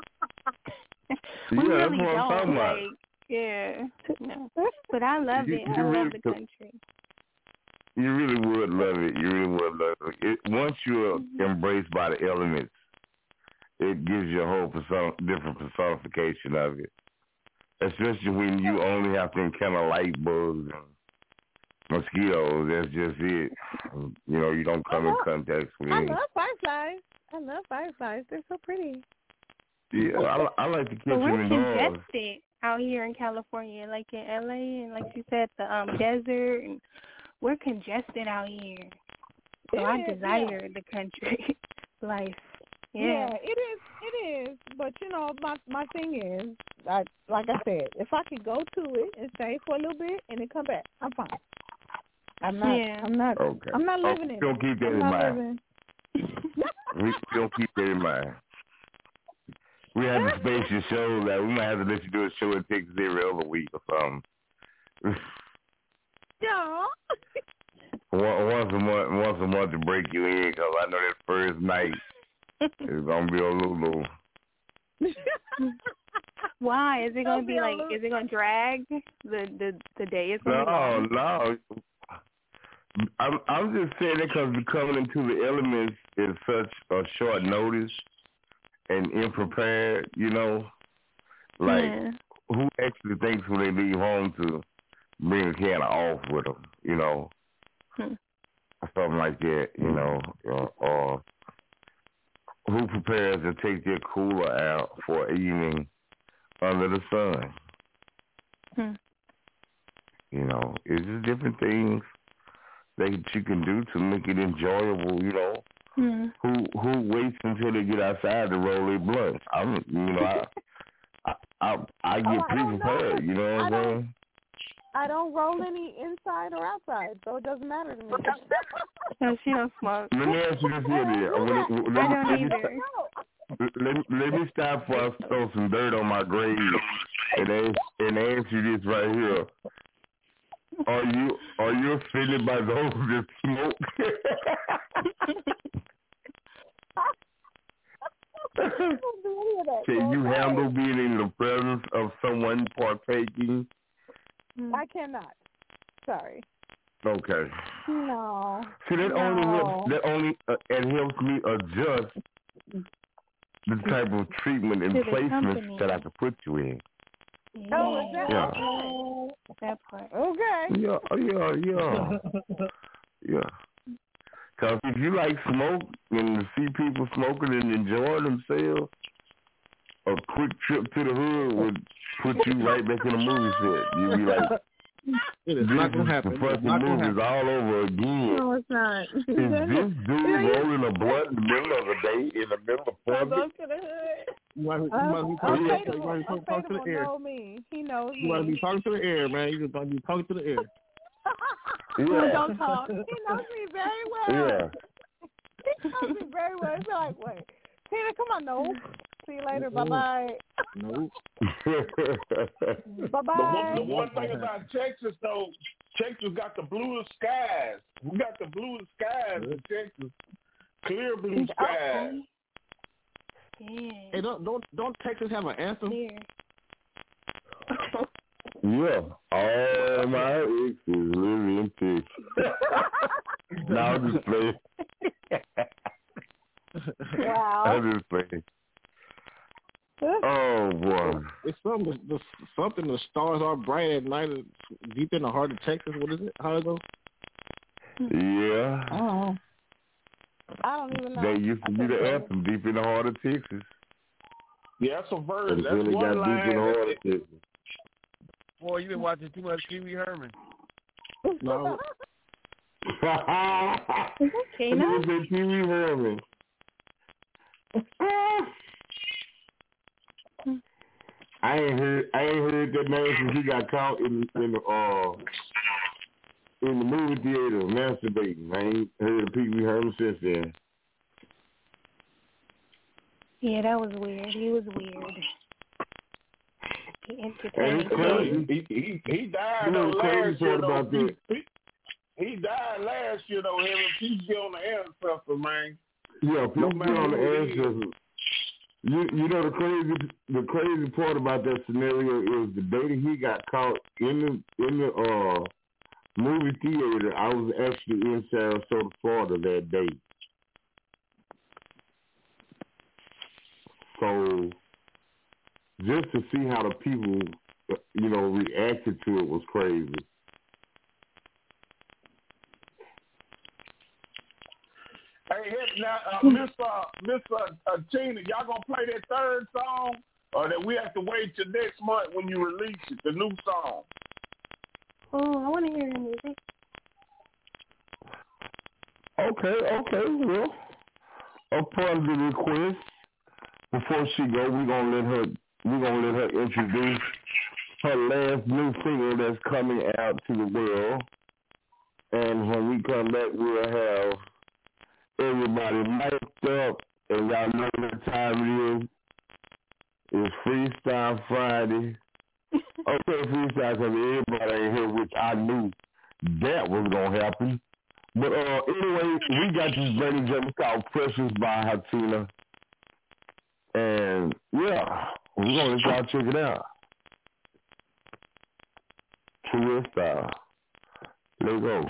S15: we
S9: yeah,
S15: really
S9: that's what
S15: don't.
S9: I'm
S15: Like,
S9: about.
S15: yeah. No. But I love
S9: you,
S15: it.
S9: You
S15: I
S9: really,
S15: love the country.
S9: You really would love it. You really would love it. it once you're mm-hmm. embraced by the elements, it gives you a whole person, different personification of it. Especially when you only have to encounter light bugs and mosquitoes. That's just it. You know, you don't come in contact with
S11: I
S9: any.
S11: love fireflies. I love fireflies. They're so pretty.
S9: Yeah, I, I like to catch
S15: but
S9: them
S15: we're
S9: indoors.
S15: congested out here in California, like in L A and like you said, the um desert. And we're congested out here. So
S11: it
S15: I
S11: is,
S15: desire
S11: yeah.
S15: the country life. Yeah.
S11: yeah, it is. It is. But you know, my my thing is, I, like I said, if I could go to it and stay for a little bit and then come back, I'm fine. I'm not.
S15: Yeah.
S11: I'm not.
S9: Okay.
S11: I'm not living
S9: okay.
S11: in.
S9: Don't keep that
S11: I'm
S9: in
S11: not
S9: mind.
S11: living.
S9: we don't keep that in mind. We have to space your show. Like, we might have to let you do a show in Texas every other week or something.
S11: Yeah.
S9: Once a month, once a month to break you in, because I know that first night is gonna be a little. little
S15: Why? Is it gonna be like?
S11: Loose.
S15: Is it gonna drag? The the the day is gonna
S9: No,
S15: be long.
S9: no. I'm I'm just saying that because coming into the elements is such a short notice and unprepared. You know, like
S15: Yeah.
S9: who actually thinks when they leave home to bring a can of off with them? You know,
S15: Hmm.
S9: or something like that. You know, or, or who prepares to take their cooler out for an evening under the sun?
S15: Hmm.
S9: You know, it's just different things that you can do to make it enjoyable. You know,
S15: Hmm.
S9: who who waits until they get outside to roll their blunts? I'm, you know, I I I, I get
S11: Oh, I
S9: pretty
S11: don't know.
S9: prepared. You know what
S11: I
S9: I'm
S11: don't-
S9: saying?
S11: I don't roll any inside or outside, so it doesn't matter to me.
S15: No, she don't smoke.
S9: Let me ask you this here, then. Uh, let, me- let,
S15: I
S9: me-
S15: don't
S9: let, me,
S15: either.
S9: let, me, let me stop for us to throw some dirt on my grave and ask, and ask you this right here. Are you are you offended by those that smoke? Can you handle being in the presence of someone partaking?
S11: I cannot. Sorry.
S9: Okay.
S11: No.
S9: See, that
S11: no.
S9: only helps, that only uh, it helps me adjust the type of treatment and
S15: To the
S9: placement
S15: company.
S9: that I can put you in.
S11: Oh, is that
S9: Yeah.
S11: okay?
S15: That part.
S11: Okay.
S9: Yeah, yeah, yeah, yeah. Because if you like smoke and see people smoking and enjoying themselves, a quick trip to the hood would put you right back in the movie set. You'd be like,
S10: It is
S9: this
S10: not gonna
S9: is
S10: happen.
S9: the
S10: It's
S9: fucking
S10: not gonna
S9: movies all over again.
S11: No, it's not.
S9: Is this dude rolling a blunt in the middle of the day, in the middle of
S11: Come
S9: public?
S11: up to the hood.
S10: You might, you
S11: Um,
S10: might be talking, you
S11: Unfadable,
S10: might be talking, talking to
S11: Unfadable
S10: the air.
S11: know me. He knows
S10: You might
S11: me.
S10: be talking to the air, man. You just gotta be talking to the air.
S11: He
S9: Yeah.
S11: don't talk. He knows me very well.
S9: Yeah.
S11: He knows me very well. It's like, wait, Tina, come on, no. See you later. Bye bye.
S10: No.
S11: Bye
S2: The one,
S11: bye.
S2: the one thing about Texas, though, Texas got the bluest skies. We got the bluest skies in Texas. Clear blue skies.
S15: Yeah.
S10: Hey, don't don't don't Texas have an anthem?
S15: Clear.
S9: Yeah. All my exes live in Texas. Now I'm just playing.
S11: Wow.
S9: I'm just playing. Oh, boy.
S10: It's something. The, something. The stars are bright at night, deep in the heart of Texas. What is it? How it goes?
S9: Yeah.
S11: Oh. I don't even know.
S9: They used to be the anthem, deep in the heart of Texas.
S2: Yeah, that's a verse.
S9: It
S2: That's
S9: really
S2: one
S9: got
S2: line.
S9: deep in the heart of Texas.
S14: Boy, you been watching too much Pee Wee Herman.
S10: No.
S15: Okay,
S9: Look
S15: now.
S9: at that Pee Wee Herman. I ain't heard I ain't heard that man since he got caught in in the uh in the movie theater masturbating. I ain't heard of Pee Wee Herman since then.
S15: Yeah, that was weird. He was weird. He
S9: And
S15: entertained
S9: it's crazy.
S2: He, he, he died
S9: You know
S2: though
S9: the crazy
S2: last year,
S9: part
S2: though.
S9: about that?
S2: He, he died last year, though. Him and P G on the ancestor, man.
S9: Yeah, people
S2: No
S9: get on the
S2: matter who it is.
S9: ancestors. You you know the crazy the crazy part about that scenario is the day that he got caught in the in the uh movie theater. I was actually in Sarasota, Florida that day. So just to see how the people, you know, reacted to it was crazy.
S2: Hey, hey, now, uh, Miss uh, Miss uh, uh, Tina, y'all gonna play that third song, or that we have to wait till next month when you release it, the new song?
S15: Oh, I want to hear the music.
S9: Okay, okay, well, upon the request, before she go, we gonna let her we gonna let her introduce her last new single that's coming out to the world, and when we come back, we'll have everybody mic'd up, and y'all know what time it is. It's Freestyle Friday. Okay, Freestyle, because everybody ain't here, which I knew that was gonna happen. But uh, anyway, we got this brand new jump called Precious by Hatina. And yeah, We're gonna let y'all check it out. True style. Let's go.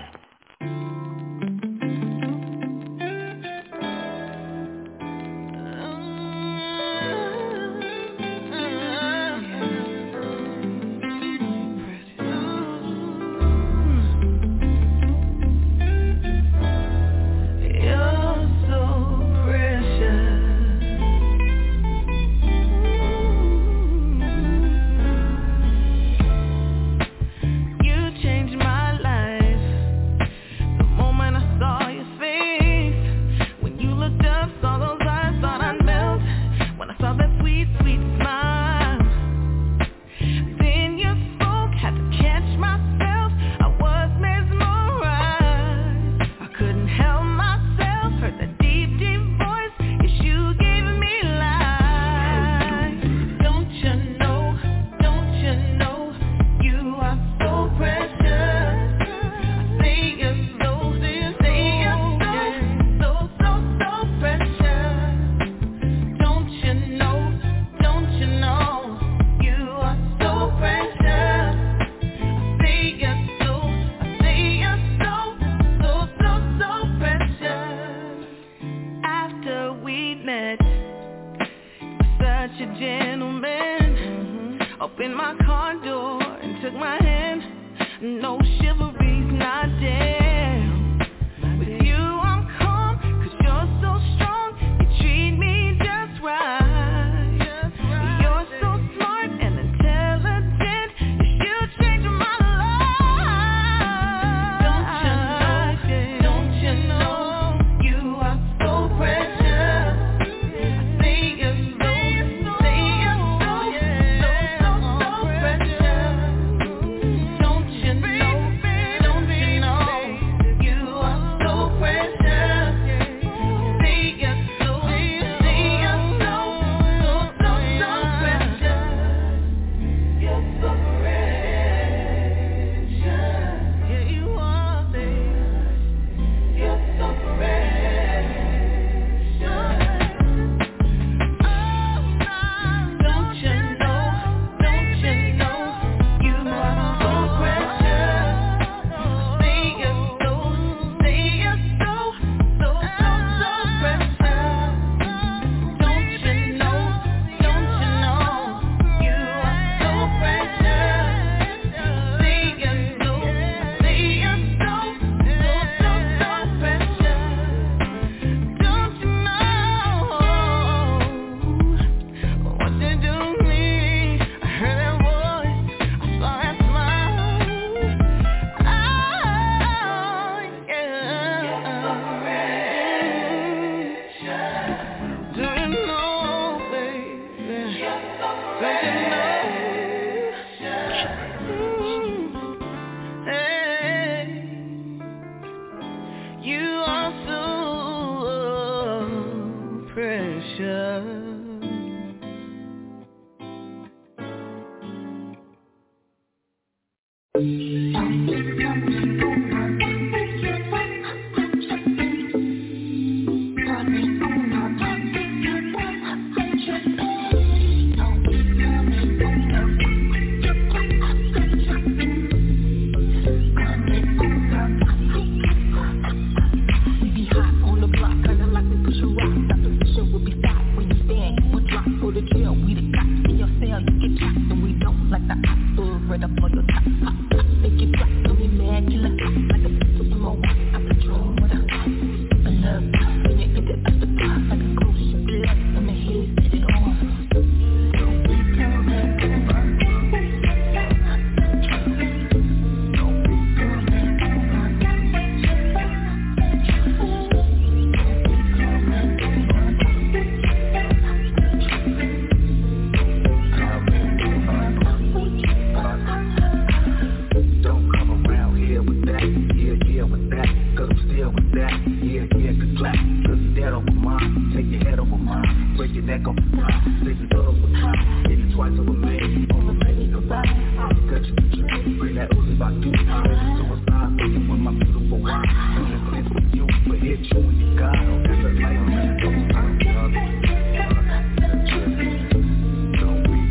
S12: Don't we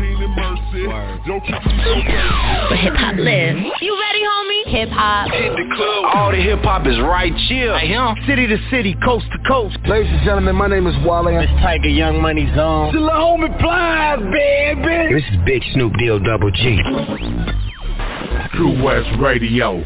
S4: meaning mercy. Don't keep me so thirsty.
S5: But hip hop lives. You ready, homie? Hip hop.
S6: Hit the club. All the hip hop is right here. Right here. City to city, coast to coast.
S7: Ladies and gentlemen, my name is Wale.
S6: It's Tiger Young Money Zone.
S7: The homie Plies, baby.
S8: This is Big Snoop Deal Double G.
S4: True West Radio.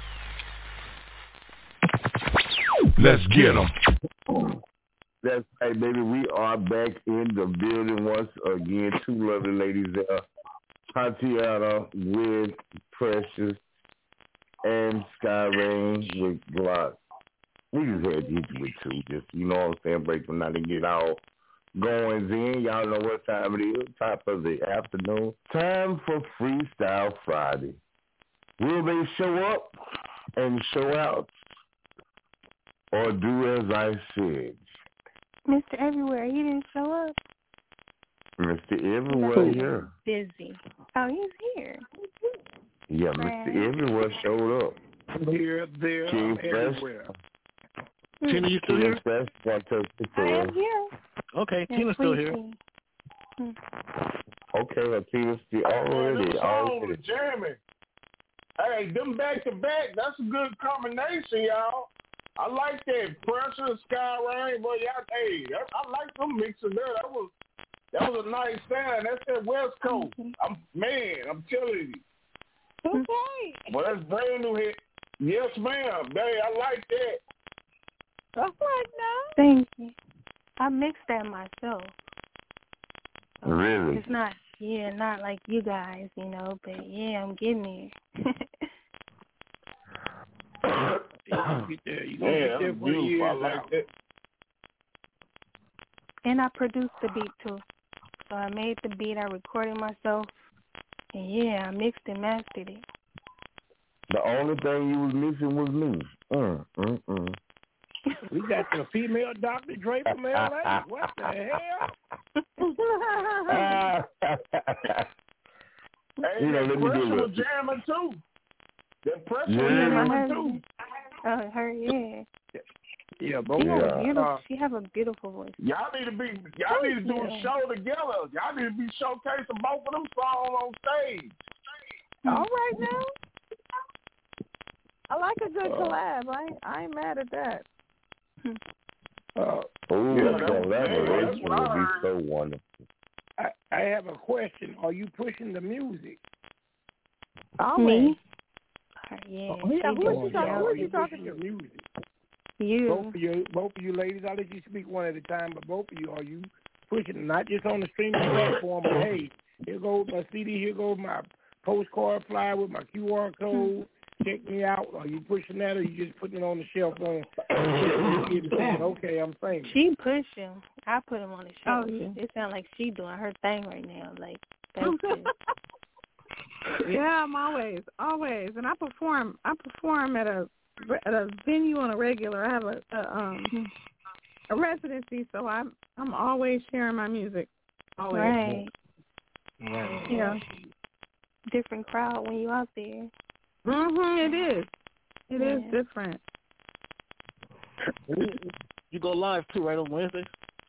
S4: Let's get 'em.
S9: That's right, baby. We are back in the building once again. Two lovely ladies there. Tatiana with Precious and Sky Rain with Glock. We just had to hit you with two. Just, you know what I'm saying, break them out and get all goings in. Y'all know what time it is. Top of the afternoon. Time for Freestyle Friday. Will they show up and show out? Or do as I said?
S15: Mister Everywhere, he didn't show up.
S9: Mister Everywhere here.
S15: Busy. Oh, he's here.
S9: Yeah, Mister Everywhere showed up.
S13: Here, there,
S9: King
S13: I'm
S9: Fresh.
S13: everywhere.
S10: Tina, you still
S9: King
S10: here?
S9: Fresh, one, two, three,
S15: I
S9: four.
S15: am here.
S10: Okay,
S15: Yes,
S10: Tina's still
S15: please,
S10: here.
S15: please.
S9: Okay, well, Tina's still already.
S2: Them songs
S9: already.
S2: was jamming. Hey, them back to back, that's a good combination, y'all. I like that Pressure, Sky Rain, boy. Y'all, hey, I like them mixing there. That was that was a nice sound. That's that West Coast. I'm man, I'm telling you.
S11: Okay.
S2: Well, that's brand new hit. Yes, ma'am. Hey, I like that.
S11: That's right now.
S15: Thank you. I mixed that myself.
S9: Really?
S15: It's not, yeah, not like you guys, you know, but yeah, I'm getting there.
S13: You get there. You gonna
S2: Yeah,
S13: get there
S2: that's
S13: for the
S2: beautiful. I
S13: years
S2: like
S13: out.
S2: that.
S15: And I produced the beat too. So I made the beat, I recorded myself, and yeah, I mixed and mastered it.
S9: The only thing you was missing was me. Mm, mm, mm.
S13: We got the female Doctor Dre from L A. What the hell?
S2: Hey,
S9: You know,
S2: that
S9: let me
S2: Pressure
S9: do
S2: was
S9: it.
S2: jamming too. That Pressure
S9: Yeah.
S2: was
S15: Yeah, I
S2: jamming
S15: heard
S2: too.
S15: it. Oh, her, yeah.
S13: Yeah, both
S15: She
S13: of
S15: have
S9: Yeah.
S15: a beautiful.
S13: Uh,
S15: she have a beautiful voice.
S2: Y'all need to be, y'all need to do
S15: Yeah.
S2: a show together. Y'all need to be showcasing both of them songs on stage.
S11: All right now. I like a good collab. I ain't, I ain't mad at that.
S13: uh,
S9: Ooh,
S2: Yeah,
S9: that
S2: that's-
S9: collaboration
S2: yeah, that's what
S9: would
S2: I
S9: be
S2: heard.
S9: so wonderful.
S13: I, I have a question. Are you pushing the music?
S11: Always.
S15: Me? Her, yeah.
S11: Oh, yeah,
S15: she
S11: who
S15: do.
S11: is you talking-
S13: Are
S11: who is
S13: you
S11: you talking
S13: pushing
S11: to?
S13: the music?
S15: You.
S13: Both of you, both of you ladies. I'll let you speak one at a time. But both of you, are you pushing not just on the streaming platform, but hey, here goes my C D. Here goes my postcard flyer with my Q R code. Check me out. Are you pushing that, or are you just putting it on the shelf on saying, okay, I'm famous?
S15: She pushing. I put him on the show.
S11: Oh, yeah.
S15: It sounds like she doing her thing right now. Like that's it.
S11: Yeah, I'm always, always, and I perform. I perform at a at a venue on a regular. I have a, a um a residency, so I'm I'm always sharing my music. Always.
S15: Right.
S10: Right.
S11: Yeah.
S15: Different crowd when you out there.
S11: Mhm. It is. It is
S15: Yeah.
S11: different.
S10: You go live too, right, on Wednesday?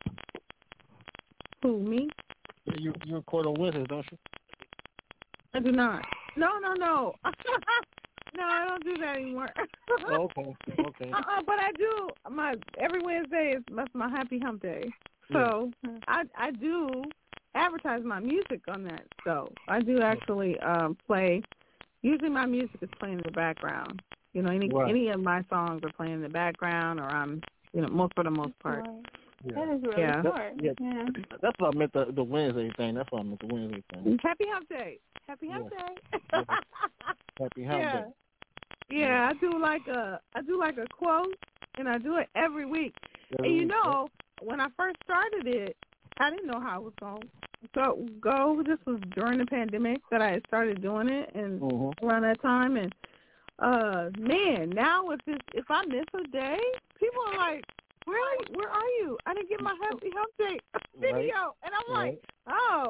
S11: Who, me?
S10: Yeah, You you record on Wednesdays, don't you?
S11: I do not. No, no, no. No, I don't do that anymore.
S10: Oh, okay. Okay.
S11: Uh-uh, but I do. My every Wednesday is that's my Happy Hump Day. So I I do advertise my music on that. So I do actually um, play. Usually my music is playing in the background. You know, any
S10: Right.
S11: any of my songs are playing in the background, or I'm you know most for the most part.
S10: Yeah.
S15: That is really
S11: Yeah.
S15: smart.
S10: Yeah.
S15: Yeah.
S10: That's what I meant the the Wednesday thing. That's what I meant the Wednesday thing.
S11: Happy Hump Day. Happy Hump
S10: Yeah.
S11: Day.
S10: Happy Hump
S11: Yeah.
S10: Day.
S11: Yeah, I do like a I do like a quote, and I do it every week.
S10: Every
S11: And you
S10: week,
S11: know, when I first started it, I didn't know how it was going to go. This was during the pandemic that I had started doing it, and
S10: Mhm.
S11: around that time. And uh, man, now if it's, if I miss a day, people are like, "Where are you? Where are you? I didn't get my Happy Hump Day video,"
S10: Right.
S11: and I'm
S10: Right.
S11: like, "Oh."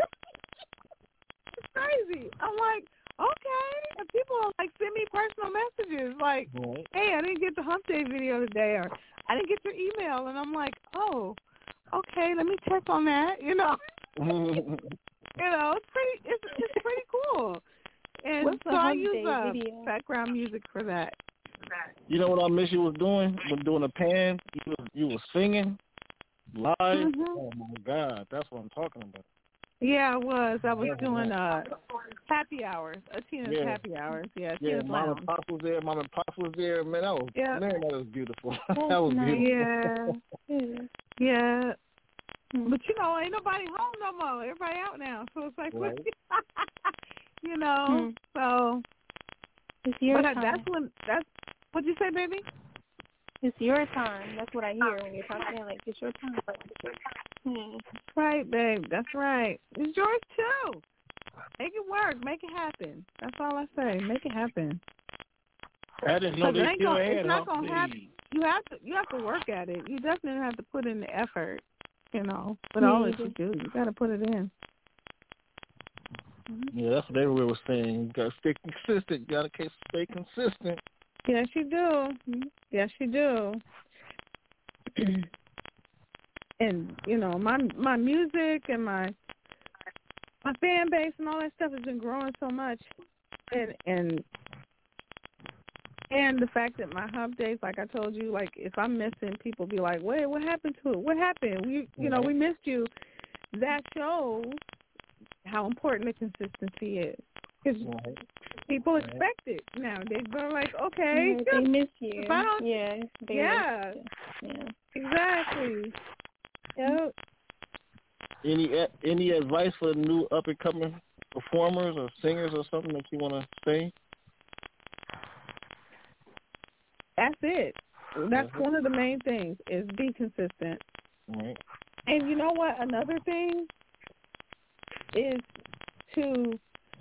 S11: It's crazy. I'm like, okay. And people are like send me personal messages like,
S10: Right.
S11: hey, I didn't get the Hump Day video today, or I didn't get your email. And I'm like, oh, okay, let me check on that, you know. You know, it's pretty. It's it's pretty cool. And
S15: What's
S11: so
S15: the
S11: I
S15: hump
S11: use
S15: day
S11: uh,
S15: video?
S11: background music for that.
S10: You know what I miss you was doing? Was doing a pan. You was, you was singing live.
S11: Mm-hmm.
S10: Oh my God, that's what I'm talking about.
S11: Yeah, I was. I was doing uh happy hours. Atina's
S10: Yeah.
S11: happy hours. Yeah,
S10: Yeah,
S11: Atina's
S10: Mama
S11: Lounge.
S10: Pop was there. Mama Pop was there. Man, that was
S11: Yeah.
S10: man, that was beautiful.
S15: That's
S10: that was
S15: nice.
S10: beautiful.
S11: Yeah. Yeah. But you know, ain't nobody home no more. Everybody out now, so it's like,
S10: Right.
S11: you know.
S15: Hmm.
S11: So,
S15: It's your
S11: but
S15: time.
S11: that's when that's. What'd you say, baby?
S15: It's your time. That's what I hear when you're talking. Like, it's your time. Hmm.
S11: That's right, babe. That's right. It's yours too. Make it work. Make it happen. That's all I say. Make it happen.
S13: I didn't know
S11: But it
S13: they
S11: ain't
S13: still
S11: gonna,
S13: had
S11: it's not
S13: hump
S11: gonna
S13: day.
S11: happen. You have to. You have to work at it. You definitely have to put in the effort. You know, but
S15: Yeah,
S11: all
S15: you
S11: that you do, you got to put it in.
S10: Yeah, that's what everywhere was saying. You gotta stay consistent. You gotta stay consistent.
S11: Yes, you do. Yes, you do. And you know, my my music and my my fan base and all that stuff has been growing so much, and and and the fact that my hump days, like I told you, like if I'm missing, people be like, "Wait, what happened to it? What happened? We, you know, we missed you." That shows how important the consistency is. Because
S10: Right.
S11: people expect it now. They're like, okay,
S15: Yeah, they miss you.
S11: if I don't,
S15: yeah. They
S11: yeah,
S15: miss you. Yeah.
S11: exactly. Yep.
S10: Any any advice for new up and coming performers or singers or something that you want to say?
S11: That's it. That's one of the main things is be consistent.
S10: Right.
S11: And you know what? Another thing is to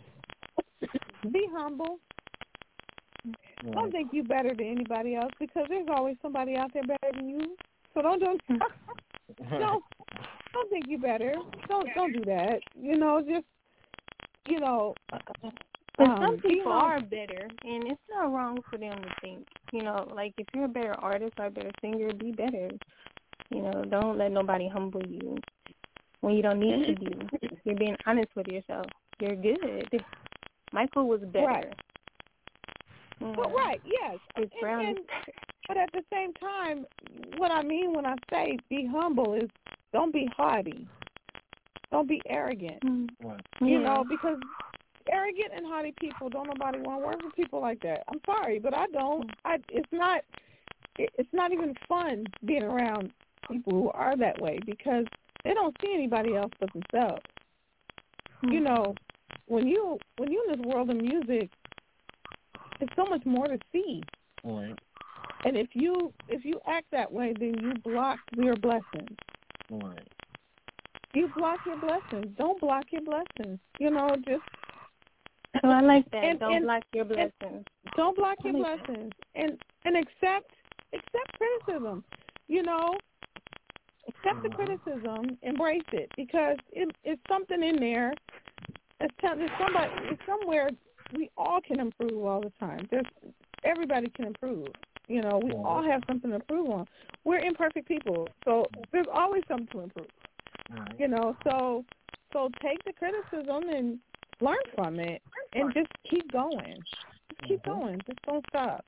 S11: be humble.
S10: Right.
S11: Don't think you better than anybody else because there's always somebody out there better than you. So don't don't don't, don't think you better. Don't don't do that. You know, just you know.
S15: But
S11: um,
S15: some
S11: be
S15: people
S11: hum-
S15: are better, and it's not wrong for them to think. You know, like if you're a better artist or a better singer, be better. You know, don't let nobody humble you when you don't need to be. You're being honest with yourself. You're good. Michael was better.
S11: Right.
S15: Mm.
S11: But right, yes.
S15: Chris
S11: And,
S15: Brown
S11: and,
S15: is better.
S11: but at the same time, what I mean when I say be humble is don't be haughty. Don't be arrogant.
S15: Mm.
S10: Right.
S11: You
S15: Yeah.
S11: know, because arrogant and haughty people, don't nobody want to work with people like that. I'm sorry, but I don't. I it's not it, it's not even fun being around people who are that way because they don't see anybody else but themselves.
S15: Mm.
S11: You know, when you when you're in this world of music, there's so much more to see.
S10: Right.
S11: And if you if you act that way, then you block your blessings.
S10: Right.
S11: You block your blessings. Don't block your blessings. You know, just
S15: So I like that.
S11: And-
S15: don't
S11: and-
S15: block your blessings.
S11: don't block your
S15: I like
S11: blessings. And and accept accept criticism. You know, accept the criticism, embrace it because it, it's something in there. It's telling there's somebody it's somewhere we all can improve all the time. There's everybody can improve. You know, we all have something to improve on. We're imperfect people, so there's always something to improve.
S10: Right.
S11: You know, so so take the criticism and learn from it, and just keep going. Just keep
S10: Mm-hmm.
S11: going. Just don't stop.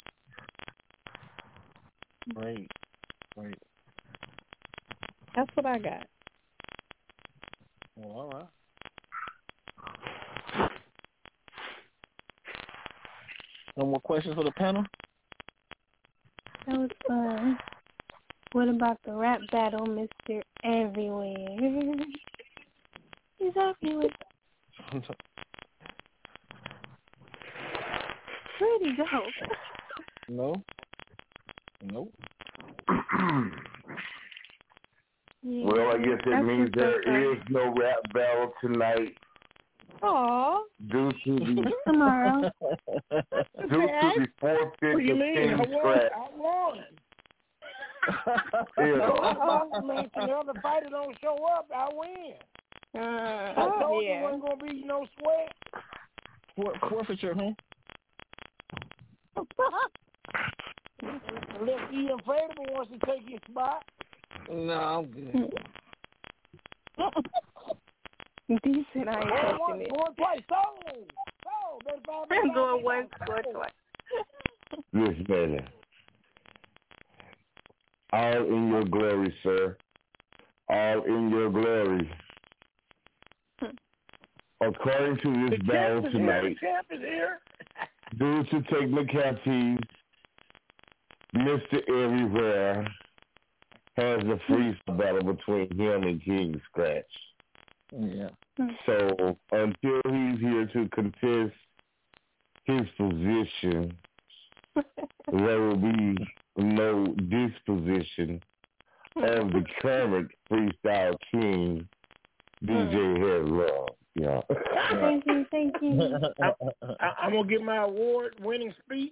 S10: Right. Right.
S11: That's what I got.
S10: Well, all right. No more questions for the panel?
S15: That was fun. What about the rap battle, Mister Everywhere? He's everywhere. Where'd he go?
S10: No. Nope.
S15: Yeah,
S9: Well, I guess it
S15: that's
S9: means
S15: what's
S9: there
S15: up, though.
S9: is no rap battle tonight
S11: Aw.
S9: due to the
S15: Tomorrow.
S9: due to the forfeit
S13: What do you
S9: of
S13: mean? I
S9: King
S13: won.
S9: Scratch.
S13: I won.
S9: Yeah.
S13: I mean, the other fighter don't show up, I win.
S15: Uh,
S13: I told
S15: yeah.
S13: you wasn't gonna be no sweat.
S10: For, forfeiture, huh?
S13: Unless Ian Favorable wants to take his spot.
S10: No, I'm good.
S15: He said I ain't
S13: Going
S15: touching
S13: once,
S15: it.
S13: going twice. Sold. Sold. Better find me
S15: I'm
S13: a
S15: going
S13: find
S15: once,
S13: me
S15: going
S13: sold.
S15: twice.
S9: Yes, man. All in your glory, sir. All in your glory. According to this
S13: The
S9: battle
S13: champ is here.
S9: tonight,
S13: The champ is here.
S9: due to take McCarthy's Mister Everywhere has a freestyle battle between him and King Scratch.
S10: Yeah.
S9: So until he's here to contest his position, there will be no disposition of the current freestyle king, D J Head Love. Yeah.
S15: Thank you, thank you.
S13: I, I, I'm gonna get my award-winning speech.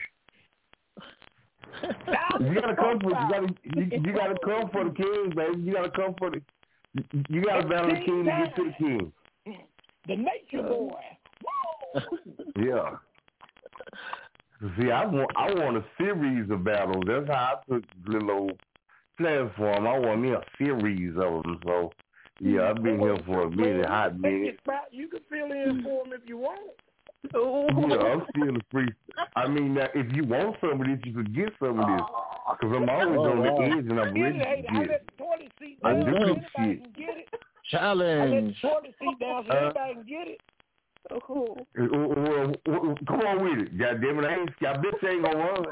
S9: You gotta come for you gotta you, you gotta come for the king, baby. You gotta come for the you, you gotta battle the king to get to the king.
S13: The nature boy.
S9: Yeah. See, I want I want a series of battles. That's how I took the little platform. I want me a series of them. So yeah, I've been here for a minute, hot minute.
S13: You can fill in for him if you want.
S9: Yeah, I'm still a free. I mean, now, if you want some of this, you could get some of this. Because I'm always
S10: Oh,
S9: on
S10: wow.
S9: the edge and I'm ready to
S13: I
S9: get
S13: let
S9: it.
S13: the toilet seat
S9: I
S13: down
S9: do
S13: so
S9: this
S13: anybody
S9: shit.
S13: can get it. I let
S10: Challenge.
S13: the toilet seat down so
S9: Uh,
S13: anybody can get it.
S15: Oh.
S9: Well, well, well, come on with it. God damn it, I ain't, I bet you ain't gonna run.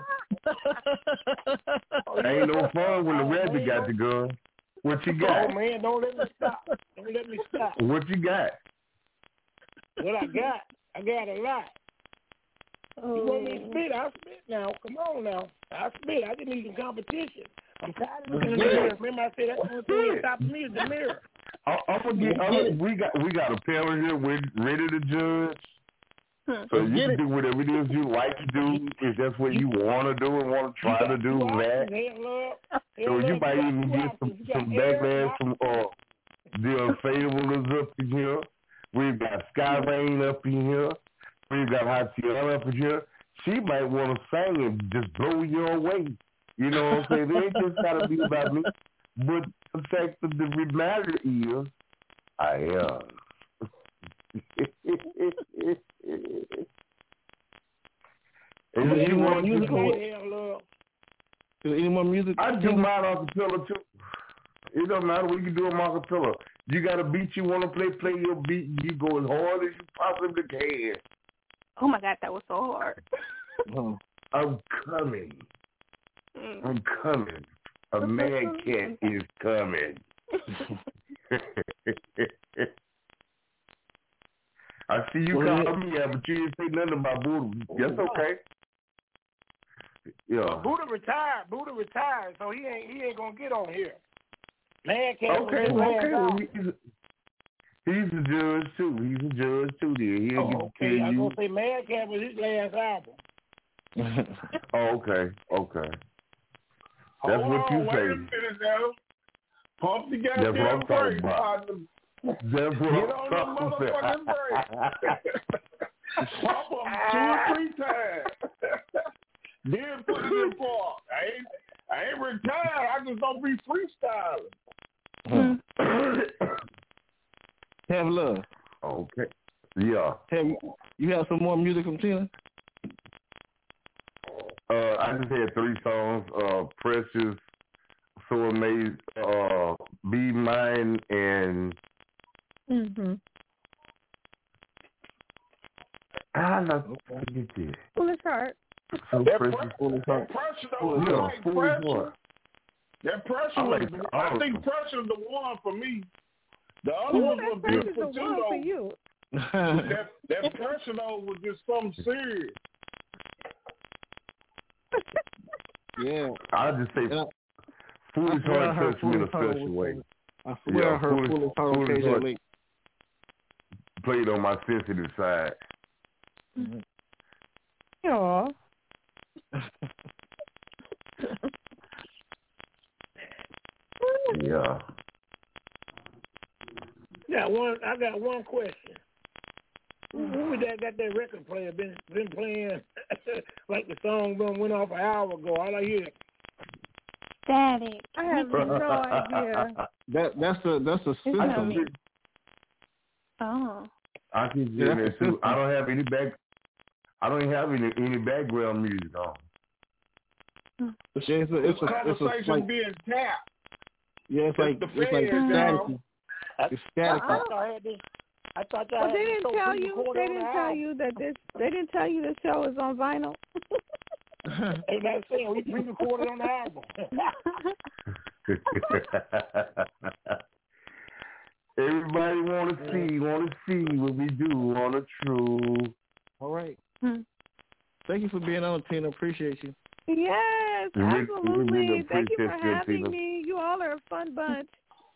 S9: Ain't no fun when the rabbit got the gun. What you got?
S13: Oh, man, don't let me stop. Don't let me stop.
S9: What you got?
S13: What I got? I got a lot.
S15: Oh.
S13: You want me to spit? I'll spit now. Come on now. I'll spit. I just need some competition. I'm tired of looking in the mirror. Remember I said that's the only thing that stops me is the mirror.
S9: I'm, I'm gonna get. I'm, we got we got a panel here. We're ready to judge. So you can do whatever it is you like to do. If that's what you want to do and want to try to do that. So you might even get some some backlash from uh, the Unfavorables up in here. We've got Sky Rain up in here. We've got Hatiana up in here. She might want to sing and just blow you away. You know what I'm saying? It ain't just got to be about me. But the fact of the matter is, I am.
S10: Is there any more music?
S13: Or,
S10: is there any more music?
S9: I do mine on acapella too. It don't matter what you can do on acapella. You got a beat you want to play, play your beat. You go as hard as you possibly can.
S15: Oh my God, that was so hard.
S10: Oh.
S9: I'm coming.
S15: Mm.
S9: I'm coming. A mad cat is coming. I see you
S10: Well,
S9: call me out, but you didn't say nothing about Buddha. That's okay. Yeah.
S13: Well, Buddha retired. Buddha retired, so he ain't he ain't gonna get on here. Man can't.
S9: Okay, okay. Well, he's, a, he's a judge too. He's a judge too. There, he'll
S13: Oh,
S9: get
S13: okay.
S9: to
S13: I
S9: tell
S13: was
S9: you.
S13: gonna say Man Cat was his last album.
S9: Oh, okay, okay. That's
S2: Hold
S9: what
S2: on,
S9: you
S2: wait
S9: say.
S2: a minute now. Pump the
S9: That's what
S2: goddamn
S9: I'm talking
S2: brakes,
S9: about.
S2: partner.
S9: That's what
S2: Get
S9: I'm
S2: on the
S9: talking
S2: motherfucking
S9: about.
S2: brakes. Pump them two or three times. Then put it in park. I ain't, I ain't retired. I just don't be freestyling.
S10: Have love.
S9: Okay. Yeah.
S10: Have you have some more music from Tina?
S9: Uh, I just had three songs. Uh, Precious, So Amazing, uh, Be Mine, and
S11: Mm-hmm.
S9: I not forget this.
S11: Foolish Heart.
S9: So
S2: That,
S9: Precious,
S2: pre-
S9: Foolish
S2: that
S9: Heart.
S2: pressure though,
S9: Yeah,
S2: I like
S9: Foolish
S2: pressure.
S9: Heart.
S2: That pressure
S9: I
S2: was,
S9: like
S2: the,
S9: all
S2: I
S9: of
S2: think
S9: them.
S2: pressure the one for me. The other
S11: Ooh,
S2: ones
S11: that
S2: were
S11: pressure's
S2: beautiful
S11: the
S2: too,
S11: one
S2: though.
S11: for you.
S2: that that pressure though was just something serious.
S10: Yeah.
S9: I just say
S10: Yeah.
S9: Foolish
S10: I swear I
S9: Heart
S10: heard
S9: touched me in a
S10: Foolish Heart
S9: special
S10: was-
S9: way.
S10: I swear
S9: Yeah,
S10: I heard
S9: Foolish-
S10: Foolish Heart on
S9: Foolish
S10: K J
S9: Heart.
S10: Lake.
S9: Played on my sensitive side.
S11: Aw.
S9: Yeah.
S13: Got one. I got one question. Who was that got that record player been been playing like the song done went off an hour ago? All I hear.
S15: Static.
S11: I have no idea.
S10: That that's a that's a
S15: It's not
S10: system.
S15: me. Oh.
S9: I can hear that too. I don't have any back. I don't have any any background music on.
S10: It's, it's, a, it's, a, it's
S2: conversation
S10: a, like,
S2: being tapped.
S10: Yeah, it's,
S2: it's
S10: like
S2: the
S10: it's like
S2: fans,
S10: static. It's static.
S13: I thought I had this. I thought y'all
S11: Well,
S13: had
S11: they
S13: this
S11: didn't
S13: show
S11: tell you.
S13: pre-recorded
S11: They
S13: on
S11: didn't
S13: the
S11: tell
S13: album.
S11: you that this. They didn't tell you the show is on vinyl.
S13: Ain't that saying we pre-recorded on the album?
S9: Everybody want to see, want to see what we do on the truth.
S10: All right.
S11: Hmm.
S10: Thank you for being on, Tina. Appreciate you.
S11: Yes,
S9: We really-
S11: absolutely.
S9: we really
S11: Thank you for
S9: appreciate you,
S11: having
S9: Tina.
S11: me. You all are a fun bunch.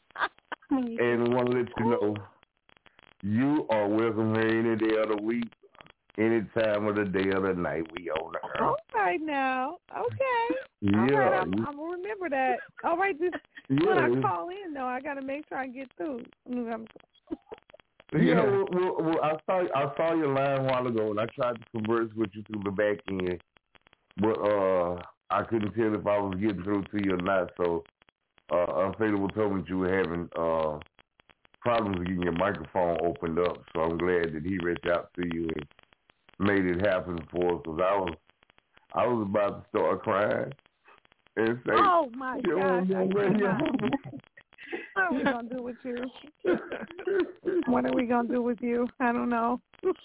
S9: And I want to let you know, you are welcome here any day of the week, any time of the day or the night. We on the earth.
S11: All right now. Okay.
S9: Yeah.
S11: All right, I'm, I'm gonna remember that. All right, just
S9: Yeah.
S11: when I call in, though, I gotta make sure I get through. I'm-
S9: Yeah, well, well, well, I saw I saw your line a while ago, and I tried to converse with you through the back end, but uh, I couldn't tell if I was getting through to you or not. So, uh, Unfadable told me that you were having uh problems getting your microphone opened up. So I'm glad that he reached out to you and made it happen for us. Because I was I was about to start crying and say,
S11: Oh my
S9: "Yo,
S11: gosh!
S9: yo,
S11: I
S9: yo, yo."
S11: cannot. What are we gonna do with you? What are we gonna do with you? I don't know.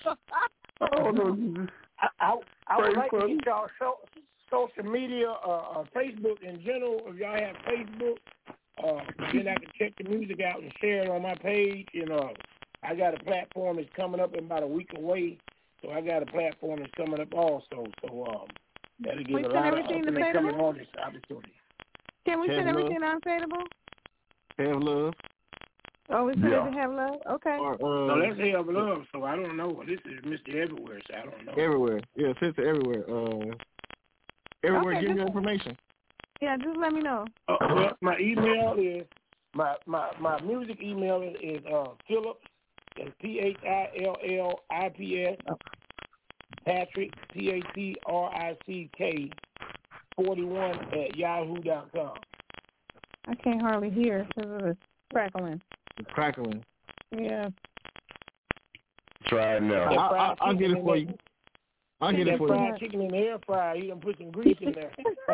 S9: Oh no!
S13: I, I, I would
S9: Pray
S13: like
S9: for
S13: to
S9: me.
S13: get y'all so, social media, uh, uh, Facebook in general. If y'all have Facebook, uh, then I can check the music out and share it on my page. And uh, I got a platform that's coming up in about a week away. So I got a platform that's coming up also. So um, that'll give
S11: We
S13: a
S11: send
S13: lot of
S11: everything to
S13: opening coming
S11: Fadable?
S13: on this opportunity.
S11: Can we
S10: Have
S11: send
S10: love.
S11: everything on Fadable?
S10: Have love.
S11: Oh, we send
S9: Yeah.
S11: it to Have Love? Okay.
S10: Or,
S13: So
S10: uh,
S13: let's have love. So I don't know. This is Mister Everywhere, so I don't know.
S10: everywhere. Yeah, send it to everywhere. Uh, everywhere.
S11: Okay,
S10: give
S11: just-
S10: your information.
S11: Yeah, just let me know.
S13: Uh, well, my email is my my my music email is, is uh Phillips. That's P H I L L I P S. Patrick P A T R I C K forty one at yahoo dot com.
S11: I can't hardly hear because of the crackling.
S10: It's crackling.
S11: Yeah.
S9: Try it
S10: I,
S9: now.
S10: I, I'll get it for you. I'll get it
S13: that
S10: for
S13: fried
S10: you.
S13: chicken in the air fryer. You done put some grease in there.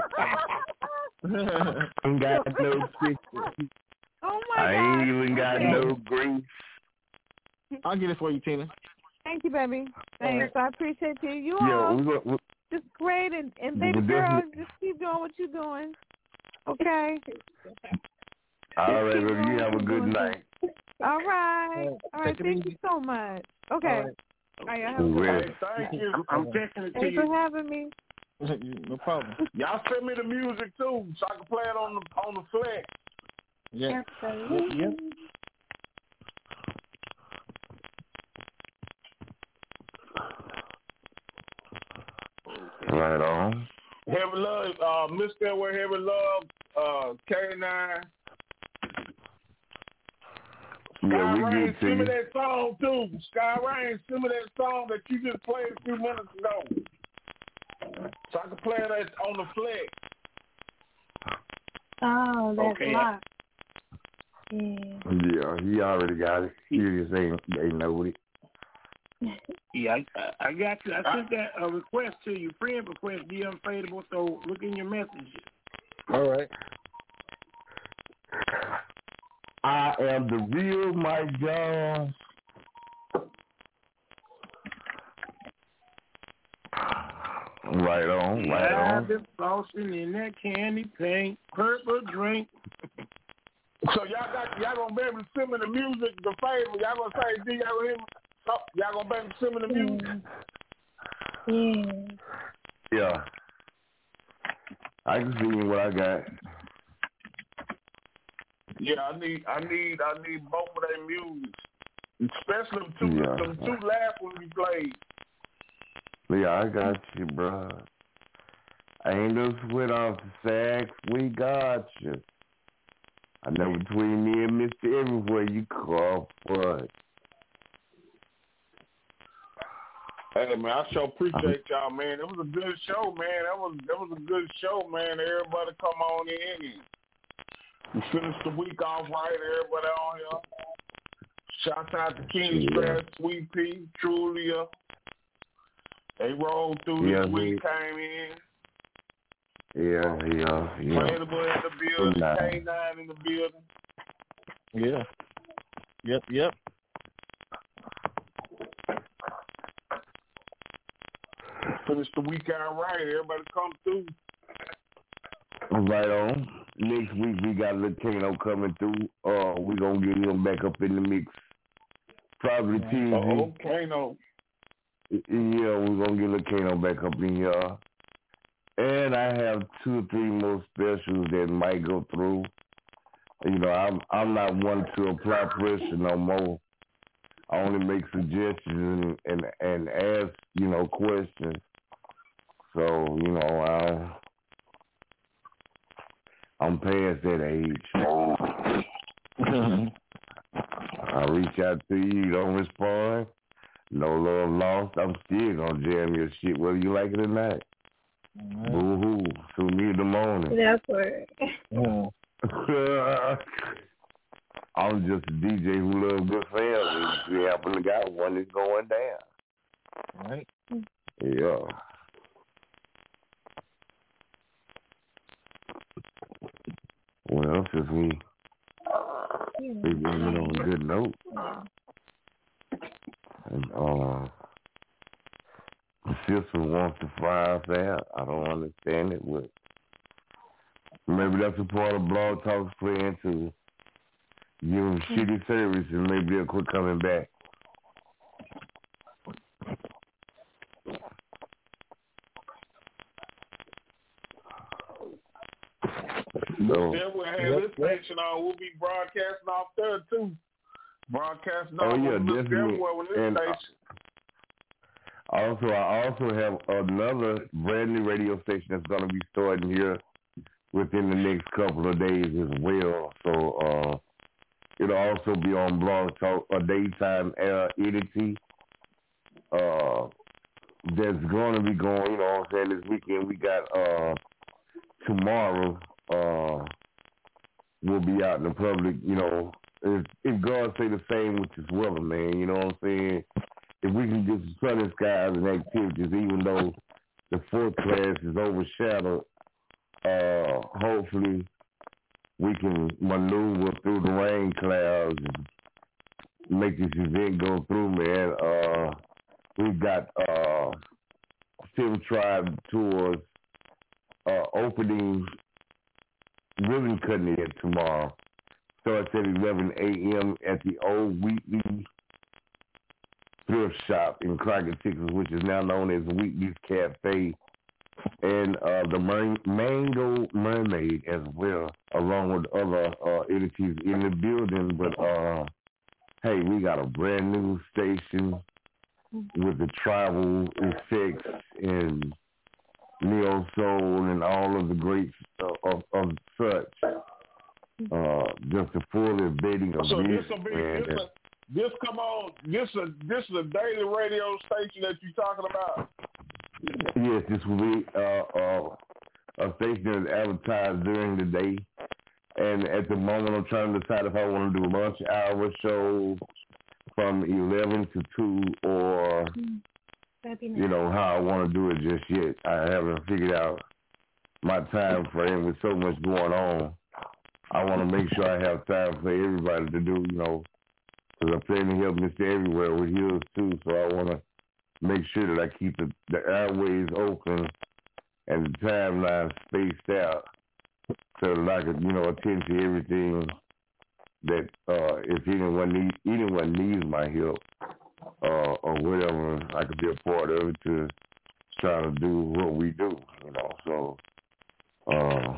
S9: Ain't got no chicken.
S11: Oh my
S9: I
S11: God.
S9: ain't even got
S11: Okay.
S9: no grease.
S10: I'll get it for you, Tina.
S11: Thank you, baby. Thanks. I appreciate you. You
S9: Yeah,
S11: all
S9: we, we,
S11: just great, and, and
S9: we
S11: baby girl,
S9: definitely-
S11: just keep doing what you're doing. Okay.
S9: all right,
S11: keep
S9: baby.
S11: doing
S9: You
S11: what
S9: have a
S11: you're
S9: good
S11: doing.
S9: night.
S11: All right.
S10: All
S11: All right.
S10: Take it
S11: Thank
S10: easy.
S11: you so much. Okay.
S10: All right.
S11: All right. Have a good
S9: Well,
S11: one.
S2: Hey, thank you.
S13: I'm, I'm texting it to
S11: Thanks for
S13: you.
S11: having me.
S10: No problem.
S2: Y'all send me the music too, so I can play it on the on the flex.
S10: Yeah.
S11: Absolutely.
S10: Yep.
S9: Right on.
S2: Heavy Love, uh, Mister Where Heavy Love, uh, K nine.
S9: Yeah,
S2: Sky
S9: we
S2: Rain,
S9: get to
S2: send me
S9: you.
S2: that song too. Sky Rain, send me that song that you just played a few minutes ago. So I can play that on the flex.
S15: Oh, that's
S13: Okay.
S15: locked. Yeah.
S9: Yeah, he already got it. He just ain't, ain't know it.
S13: Yeah, I, I got you. I sent that a request to you, friend request, be unfadable. So look in your messages.
S10: All right.
S9: I am the real Mike Jones. Right on, right
S13: I've
S9: on.
S13: been flossing in that candy paint, purple drink.
S2: So y'all got y'all gonna be able to send me the music, the favor. Y'all gonna say, D, y'all gonna hear me? Oh, y'all gonna be able to send me the music?
S15: Yeah.
S9: Yeah. I can see what I got.
S2: Yeah, I need, I need, I need both of their music, especially them two,
S9: Yeah.
S2: them two last ones you played.
S9: Yeah, I got you, bro. Ain't no sweat off the sack. We got you. I know between me and Mister Everywhere you call for it.
S2: Hey man, I sure appreciate y'all, man. It was a good show, man. That was that was a good show, man. Everybody come on in. And we finished the week off right. Everybody on here. Shout out to King Stress, yeah. Sweet Pea, Trulia. They rolled through
S9: yeah,
S2: this week, came in.
S9: Yeah, yeah, yeah.
S2: Playable in the building, K nine in the building.
S10: Yeah. Yep, yep.
S2: Finish the week out right. Everybody come through.
S9: Right on. Next week we got Latino coming through. Uh, we gonna get him back up in the mix. Probably Tuesday.
S2: Oh, Kano.
S9: Yeah, we're gonna get Latino back up in here. And I have two or three more specials that might go through. You know, I'm I'm not one to apply pressure no more. I only make suggestions and and, and ask, you know, questions. So, you know, I I'm past that age. I reach out to you, you don't respond. No love lost. I'm still gonna jam your shit whether you like it or not. Mm-hmm. Boo hoo. See me in the morning.
S15: That's right.
S9: Mm. I'm just a D J who loves good family. We happen to got one that's going down.
S10: Right.
S9: Yeah. Well, since we we ended on a good note, and uh, the sister wants to fry us out. I don't understand it, but maybe that's a part of Blog Talk's plan to give them shitty service, and maybe they'll quit coming back.
S2: So, then we'll have yep, this station on. We'll be broadcasting off there too. Broadcasting
S9: oh,
S2: off
S9: yeah,
S2: definitely. Everywhere with this
S9: and
S2: station.
S9: Also, I also have another brand new radio station that's going to be starting here within the next couple of days as well. So uh, it'll also be on Blog Talk, a daytime uh, entity uh, that's going to be going, you know what I'm saying, this weekend. We got uh, tomorrow. Uh, we'll be out in the public, you know, if, if God say the same with this weather, man, you know what I'm saying? If we can get some sunny skies and activities, even though the forecast is overshadowed, uh, hopefully we can maneuver through the rain clouds and make this event go through, man. Uh, we've got uh, Silver Tribe Tours uh, opening ribbon cutting it tomorrow. Starts at eleven a.m. at the old Wheatley thrift shop in Crockett, Texas, which is now known as Wheatley's Cafe, and uh, the Mer- Mango Mermaid as well, along with other uh, entities in the building. But uh, hey, we got a brand new station with the tribal effects and neo soul and all of the greats uh, of, of such. Uh, just a full embedding of
S2: so
S9: music.
S2: This will be this, a, this come on. This a this is a daily radio station that you're talking about.
S9: Yes, this will be uh, uh, a station that's advertised during the day, and at the moment I'm trying to decide if I want to do a lunch hour show from eleven to two, or nice. You know how I want to do it just yet. I haven't figured out my time frame with so much going on. I want to make sure I have time for everybody to do, you know, because I'm planning to help Mister Everywhere with his too, so I want to make sure that I keep the, the airways open and the timeline spaced out so that I could, you know, attend to everything that uh, if anyone, need, anyone needs my help uh, or whatever, I could be a part of it to try to do what we do, you know, so... Uh,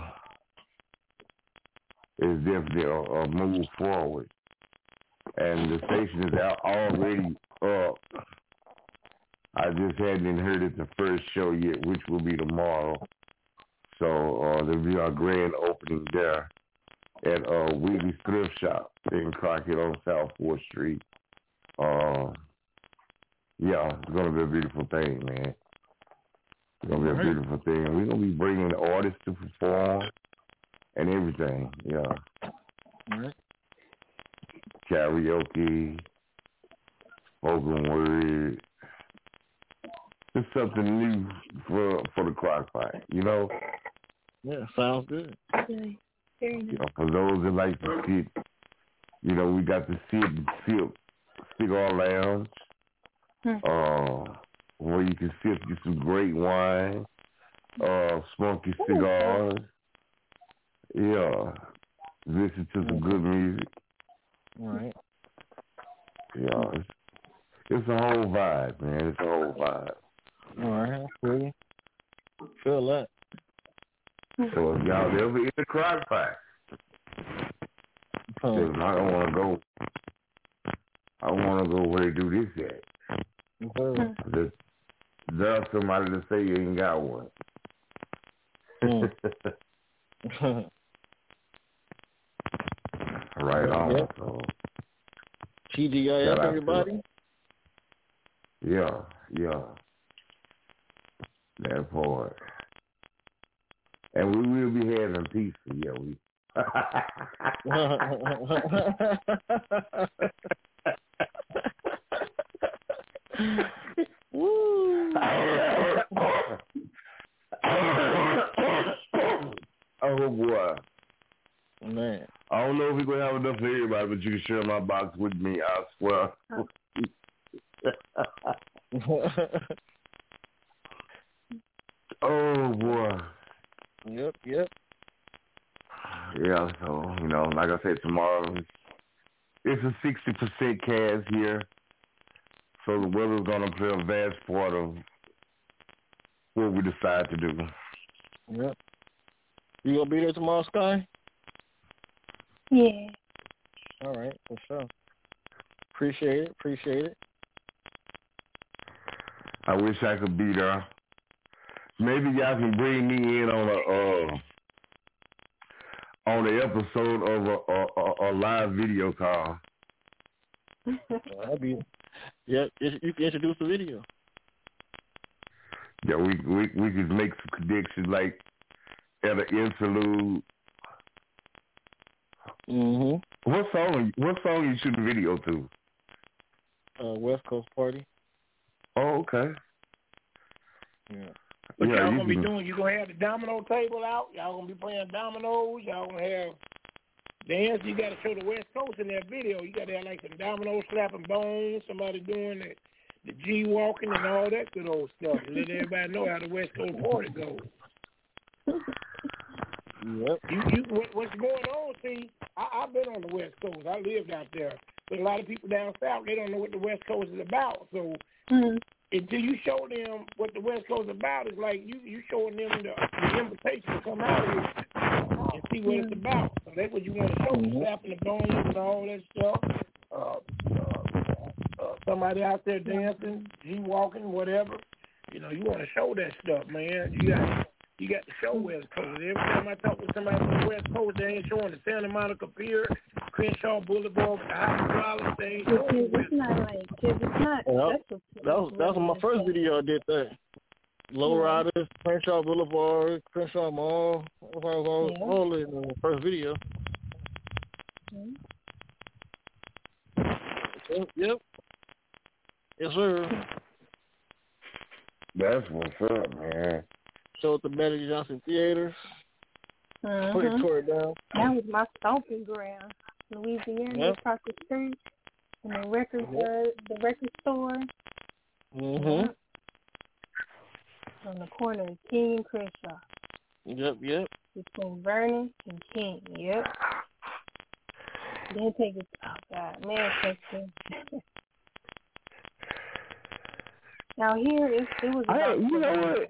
S9: is definitely a, a move forward. And the station is out already up. I just hadn't heard it the first show yet, which will be tomorrow. So uh, there'll be our grand opening there at uh, Wheatley's Thrift Shop in Crockett on South fourth Street. Uh, yeah, it's going to be a beautiful thing, man. It's going to be a beautiful thing. We're going to be bringing artists to perform and everything, yeah.
S10: All right.
S9: karaoke, spoken word. It's something new for for the Crockfight, you know?
S10: Yeah, sounds good.
S15: Okay. Very nice.
S9: You know, for those that like to sit, you know, we got the Sip Sip Cigar Lounge,
S15: hmm.
S9: uh, where you can sip get some great wine, uh, smoky cigars. Yeah, listen to some good music.
S10: All right.
S9: Yeah, it's, it's a whole vibe, man. It's a whole vibe.
S10: All right, I feel you. Feel that.
S9: So if y'all ever in the Crockfight,
S10: oh.
S9: I don't want to go. I want to go where they do this at.
S10: Mm-hmm.
S9: There's, there's somebody to say you ain't got one.
S10: Mm.
S9: Right on.
S10: Yep.
S9: So,
S10: T G I F, everybody?
S9: Yeah, yeah. That part. And we will be having pizza, yeah, we.
S10: Woo!
S9: Oh boy.
S10: Man.
S9: I don't know if we're gonna have enough for everybody, but you can share my box with me, I swear. Oh boy.
S10: Yep, yep.
S9: Yeah, so, you know, like I said, tomorrow it's a sixty percent cast here. So the weather's gonna play a vast part of what we decide to do.
S10: Yep. You gonna be there tomorrow, Sky?
S15: Yeah.
S10: All right, for sure. Appreciate it, appreciate it.
S9: I wish I could be there. Maybe y'all can bring me in on a uh, on the episode of a, a, a, a live video call.
S10: That'd be, yeah, you can introduce the video.
S9: Yeah, we we we could make some connections like at an interlude.
S10: Mhm.
S9: What song? What song you shooting video to?
S10: Uh, West Coast Party.
S9: Oh, okay.
S10: Yeah.
S13: What
S9: yeah,
S13: y'all
S9: you
S13: gonna
S9: can...
S13: be doing? You gonna have the domino table out? Y'all gonna be playing dominoes? Y'all gonna have dance? You gotta show the West Coast in that video. You gotta have like some domino slapping bones, somebody doing the, the G walking and all that good old stuff. Let everybody know how the West Coast party goes.
S10: Yep.
S13: You, you, what, what's going on? See, I, I've been on the West Coast. I lived out there, but a lot of people down south, they don't know what the West Coast is about. So
S15: mm-hmm.
S13: until you show them what the West Coast is about, it's like you you showing them the, the invitation to come out here and see what it's about. So that's what you want to show them, slapping the bones and all that stuff. Uh, uh, uh, somebody out there dancing, G walking, whatever. You know, you want to show that stuff, man. You got. You got to show West Coast. Every time I talk with somebody from the West Coast, they ain't showing the Santa Monica Pier, Crenshaw Boulevard, the High they ain't showing
S15: It's not like, cause it's not.
S10: Well,
S15: that's
S10: that was that was my first video I did that. Lowriders, Crenshaw Boulevard, Crenshaw Mall. That was all,
S15: yeah.
S10: all in the first video.
S15: Mm-hmm.
S10: Yep, yep. Yes, sir.
S9: That's what's up, man.
S10: Showed the Magic Johnson Theaters.
S15: Mm-hmm.
S10: Put it toward down.
S15: That was my stomping ground, Louisiana,
S10: yep.
S15: across the street, and the record, uh, the record store.
S10: Mhm.
S15: On the corner of King and Crenshaw.
S10: Yep, yep.
S15: Between Vernon and King. Yep. Then take it. Oh God, man, take it. Now here it, it was. About
S9: I, you know what?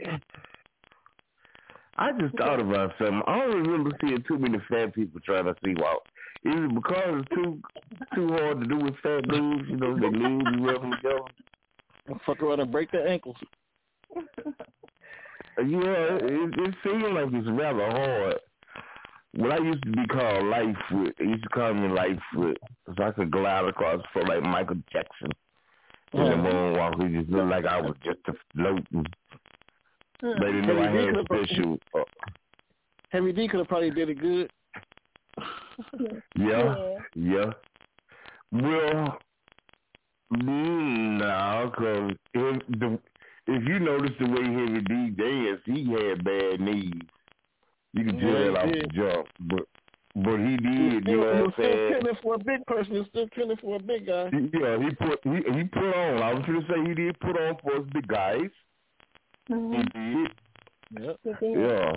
S9: I just thought about something. I don't remember seeing too many fat people trying to see walk. Is it because it's too too hard to do with fat dudes? You know, their knees be rubbing together.
S10: Fuck around and break their ankles.
S9: Yeah, it, it seems like it's rather hard. What I used to be called Lightfoot, they used to call me Lightfoot, because I could glide across for like Michael Jackson in the moonwalk. It just looked like I was just a floating. They didn't know I had special. Uh,
S10: Heavy D could have probably did it good.
S9: yeah, yeah. Well, mm, no, because if, the, if you notice the way Heavy D danced, he had bad knees. You can tell
S10: Yeah,
S9: that off
S10: he
S9: the
S10: did.
S9: jump, but but he
S10: He was
S9: did.
S10: still,
S9: You know
S10: he
S9: what
S10: was
S9: I'm
S10: still
S9: saying?
S10: killing for a big person. He was still killing for a big guy.
S9: He, yeah, he put he, he put on. I was going to say he did put on for us big guys.
S15: Mm-hmm.
S9: He did.
S10: Yep.
S9: Yeah.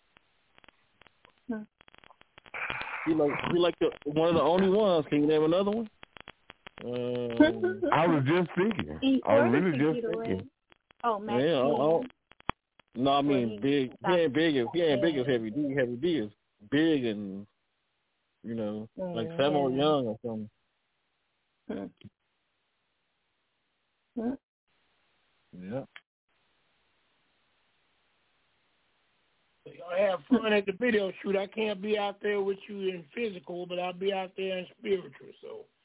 S15: Hmm.
S10: He like he like the one of the only ones. Can you name another one? Um,
S9: I was just thinking.
S15: He
S9: I was
S15: ordered
S9: really
S15: to
S9: just
S15: get away.
S9: thinking.
S15: Oh, Max
S10: yeah, I, I
S15: King.
S10: don't, no, I mean
S15: he
S10: big. He ain't big as he ain't big as Heavy D. Heavy D is big and you know like
S15: Mm,
S10: Samuel
S15: yeah.
S10: Young or something.
S15: Hmm. Hmm.
S10: Yeah.
S13: Y'all have fun at the video shoot. I can't be out there with you in physical, but I'll be out there in spiritual. So